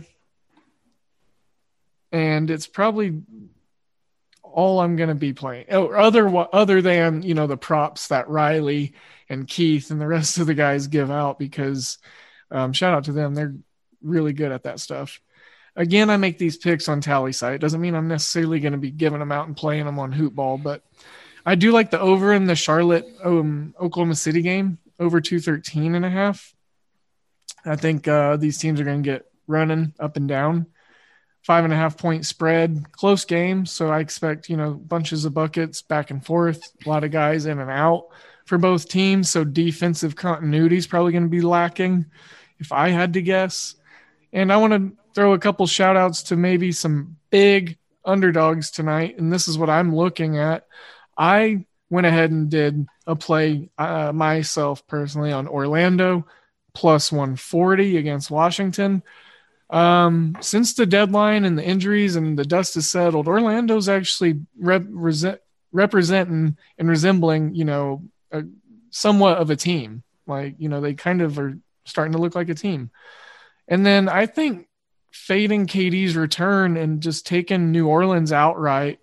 and it's probably all I'm going to be playing. Oh, other other than, you know, the props that Riley and Keith and the rest of the guys give out, because um, shout out to them, they're really good at that stuff. Again, I make these picks on Tally Site. Doesn't mean I'm necessarily going to be giving them out and playing them on Hoop Ball, but I do like the over in the Charlotte um, Oklahoma City game, over two thirteen and a half. I think uh, these teams are going to get running up and down. Five and a half point spread, close game. So I expect, you know, bunches of buckets back and forth, a lot of guys in and out for both teams. So defensive continuity is probably going to be lacking, if I had to guess. And I want to throw a couple shout outs to maybe some big underdogs tonight. And this is what I'm looking at. I went ahead and did a play uh, myself personally on Orlando plus one forty against Washington. Um, since the deadline and the injuries and the dust has settled, Orlando's actually rep- rese- representing and resembling, you know, a, somewhat of a team. Like, you know, they kind of are starting to look like a team. And then I think fading K D's return and just taking New Orleans outright,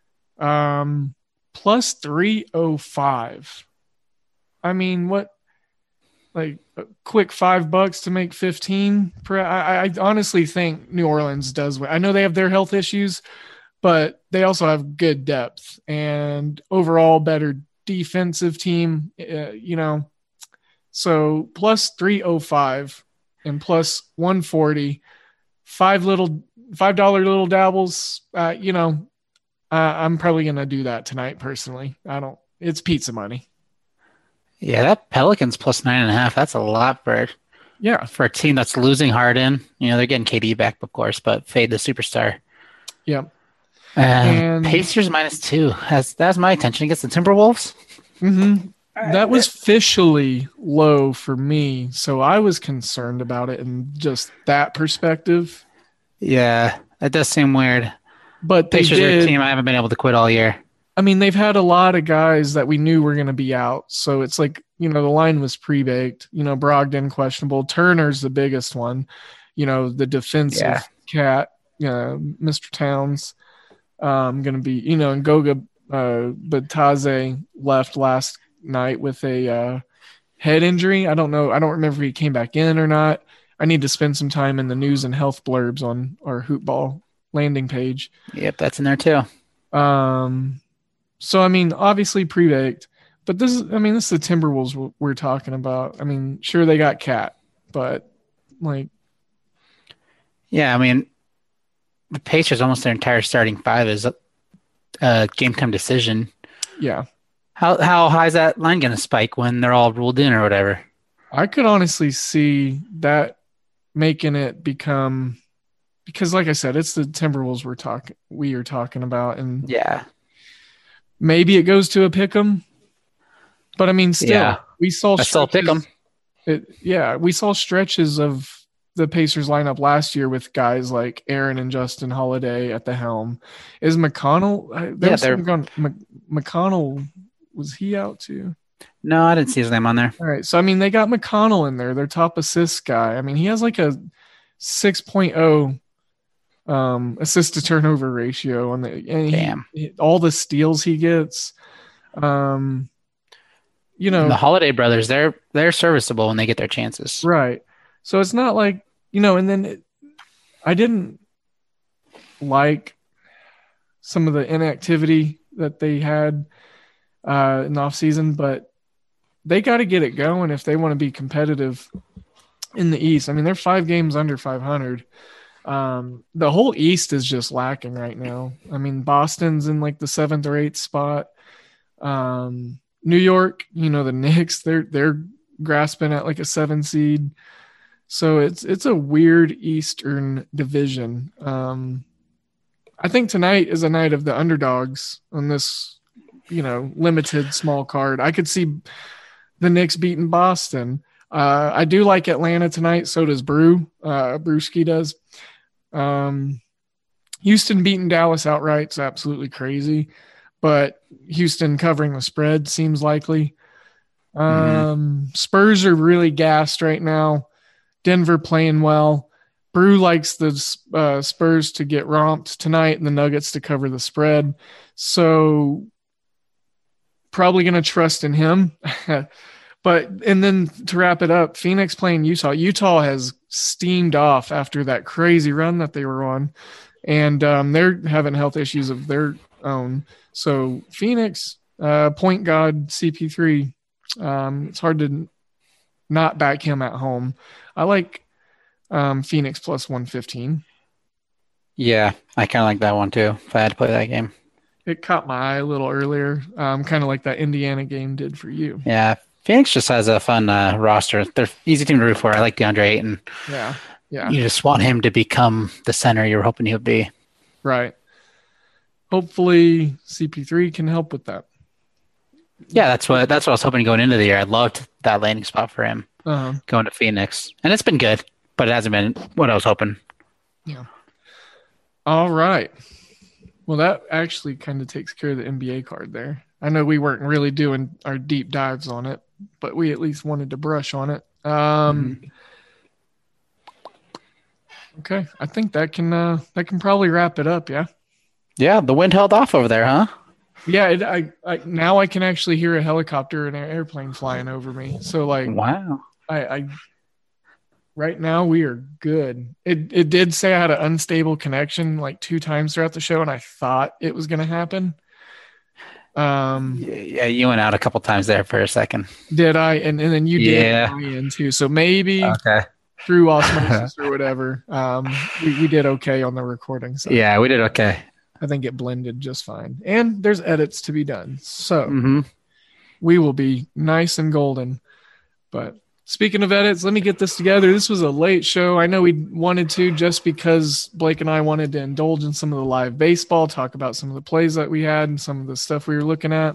um, plus three oh five. I mean, what, like a quick five bucks to make fifteen? Per, I, I honestly think New Orleans does win. I know they have their health issues, but they also have good depth and overall better defensive team, uh, you know. So plus three oh five and plus one forty, five little five dollar little dabbles, uh, you know. Uh, I'm probably going to do that tonight personally. I don't, it's pizza money. Yeah, that Pelicans plus nine and a half, that's a lot for, yeah. for a team that's losing Harden. You know, they're getting K D back, of course, but fade the superstar. Yeah. Uh, And- Pacers minus two. Has, that's my attention against the Timberwolves. Mm-hmm. That was officially low for me. So I was concerned about it in just that perspective. Yeah, that does seem weird. But they Pacers are a did. team I haven't been able to quit all year. I mean, they've had a lot of guys that we knew were going to be out. So it's like, you know, the line was pre-baked. You know, Brogdon questionable. Turner's the biggest one. You know, the defensive Yeah. cat, you know, Mister Towns, um, going to be, you know, and Goga uh, Bataze left last night with a uh, head injury. I don't know. I don't remember if he came back in or not. I need to spend some time in the news and health blurbs on our Hoop Ball landing page. Yep, that's in there too. Um, so, I mean, obviously pre-baked, but this is, I mean, this is the Timberwolves we're talking about. I mean, sure, they got Cat, but like, Yeah, I mean, the Pacers, almost their entire starting five is a, a game time decision. yeah, How how high is that line going to spike when they're all ruled in or whatever? I could honestly see that making it become, because like I said, it's the Timberwolves we're talking, we are talking about, and Yeah. maybe it goes to a pick'em, but I mean, still, Yeah. we saw I still pick 'em. stretches- It, yeah, we saw stretches of the Pacers lineup last year with guys like Aaron and Justin Holiday at the helm. Is McConnell? uh, There Yeah, was they're- something going, Mc- McConnell Was he out too? No, I didn't see his name on there. All right. So, I mean, they got McConnell in there, their top assist guy. I mean, he has like a six point oh um, assist to turnover ratio on the, and Damn. He, all the steals he gets. Um, you know, the Holiday brothers, they're they're serviceable when they get their chances. Right. So it's not like, you know, and then it, I didn't like some of the inactivity that they had uh, in the offseason, but they got to get it going if they want to be competitive in the East. I mean, they're five games under five hundred. Um, the whole East is just lacking right now. I mean, Boston's in like the seventh or eighth spot. Um, New York, you know, the Knicks, they're they're grasping at like a seven seed. So it's it's a weird Eastern division. Um, I think tonight is a night of the underdogs on this, you know, limited small card. I could see the Knicks beating Boston. Uh, I do like Atlanta tonight. So does Brew. Uh, Brewski does. Um, Houston beating Dallas outright is absolutely crazy, but Houston covering the spread seems likely. Um, mm-hmm. Spurs are really gassed right now. Denver playing well. Brew likes the uh, Spurs to get romped tonight and the Nuggets to cover the spread. So probably going to trust in him. But, and then to wrap it up, Phoenix playing Utah. Utah has steamed off after that crazy run that they were on. And um, they're having health issues of their own. So Phoenix, uh, point guard C P three, um, it's hard to not back him at home. I like um, Phoenix plus one fifteen. Yeah, I kind of like that one too, if I had to play that game. It caught my eye a little earlier, um, kind of like that Indiana game did for you. Yeah, Phoenix just has a fun uh, roster. They're easy team to root for. I like DeAndre Ayton. Yeah, yeah. You just want him to become the center you were hoping he would be. Right. Hopefully C P three can help with that. Yeah, that's what that's what I was hoping going into the year. I loved that landing spot for him uh-huh. going to Phoenix. And it's been good, but it hasn't been what I was hoping. Yeah. All right. Well, that actually kind of takes care of the N B A card there. I know we weren't really doing our deep dives on it, but we at least wanted to brush on it. Um, mm-hmm. Okay, I think that can uh, that can probably wrap it up. Yeah. Yeah, the wind held off over there, huh? Yeah, it, I, I now I can actually hear a helicopter and an airplane flying over me. So like, wow. I, I right now we are good. It it did say I had an unstable connection like two times throughout the show, and I thought it was going to happen. Um, yeah, you went out a couple times there for a second. Did I? And and then you yeah. did in too. So maybe okay. through osmosis or whatever, um, we, we did okay on the recording. So yeah, we did okay. I think it blended just fine. And there's edits to be done. So mm-hmm. we will be nice and golden. But speaking of edits, let me get this together. This was a late show. I know we wanted to just because Blake and I wanted to indulge in some of the live baseball, talk about some of the plays that we had and some of the stuff we were looking at.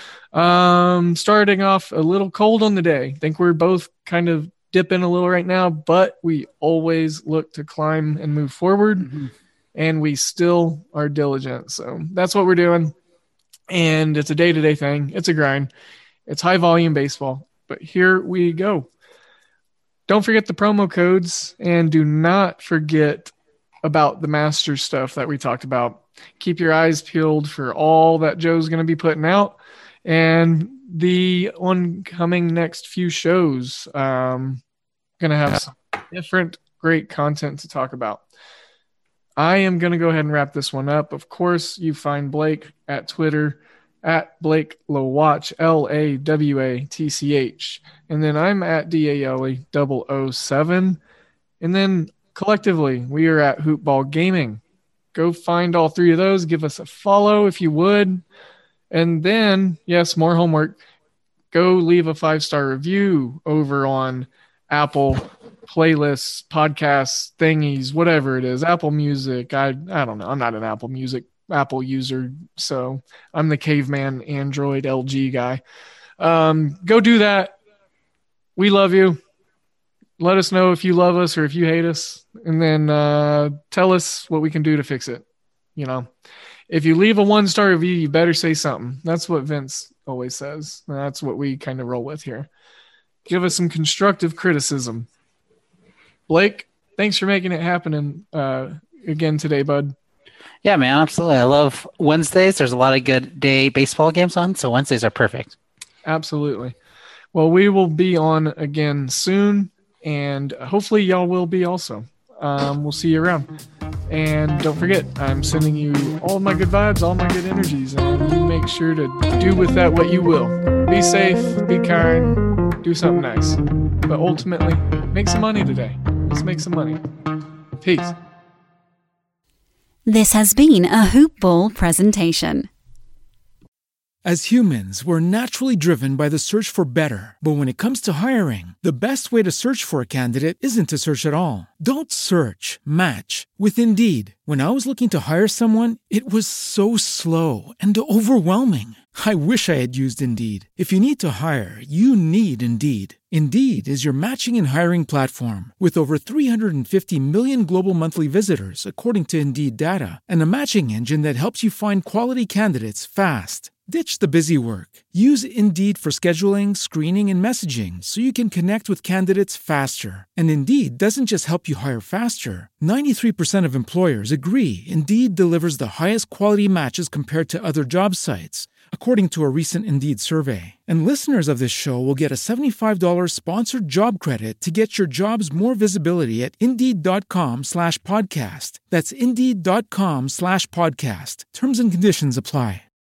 Um, starting off a little cold on the day. I think we're both kind of dipping a little right now, but we always look to climb and move forward. Mm-hmm. And we still are diligent. So that's what we're doing. And it's a day-to-day thing. It's a grind. It's high-volume baseball. But here we go. Don't forget the promo codes. And do not forget about the master stuff that we talked about. Keep your eyes peeled for all that Joe's going to be putting out. And the oncoming next few shows. Um, going to have some different great content to talk about. I am going to go ahead and wrap this one up. Of course, you find Blake at Twitter at Blake Lawatch, L A W A T C H. And then I'm at D A L E double oh seven. And then collectively, we are at Hoopball Gaming. Go find all three of those. Give us a follow if you would. And then, yes, more homework. Go leave a five-star review over on Apple playlists, podcasts, thingies, whatever it is, Apple Music. I I don't know. I'm not an Apple Music Apple user, so I'm the caveman Android L G guy. Um, go do that. We love you. Let us know if you love us or if you hate us, and then uh, tell us what we can do to fix it. You know, if you leave a one-star review, you better say something. That's what Vince always says. That's what we kind of roll with here. Give us some constructive criticism. Blake, thanks for making it happen and, uh, again today, bud. Yeah, man, absolutely. I love Wednesdays. There's a lot of good day baseball games on, so Wednesdays are perfect. Absolutely. Well, we will be on again soon, and hopefully y'all will be also. Um, we'll see you around. And don't forget, I'm sending you all my good vibes, all my good energies, and you make sure to do with that what you will. Be safe, be kind, do something nice. But ultimately, make some money today. Let's make some money. Peace. This has been a Hoop Ball presentation. As humans, we're naturally driven by the search for better. But when it comes to hiring, the best way to search for a candidate isn't to search at all. Don't search, match with Indeed. When I was looking to hire someone, it was so slow and overwhelming. I wish I had used Indeed. If you need to hire, you need Indeed. Indeed is your matching and hiring platform with over three hundred fifty million global monthly visitors, according to Indeed data, and a matching engine that helps you find quality candidates fast. Ditch the busy work. Use Indeed for scheduling, screening, and messaging so you can connect with candidates faster. And Indeed doesn't just help you hire faster. ninety-three percent of employers agree Indeed delivers the highest quality matches compared to other job sites, according to a recent Indeed survey. And listeners of this show will get a seventy-five dollars sponsored job credit to get your jobs more visibility at Indeed.com slash podcast. That's Indeed.com slash podcast. Terms and conditions apply.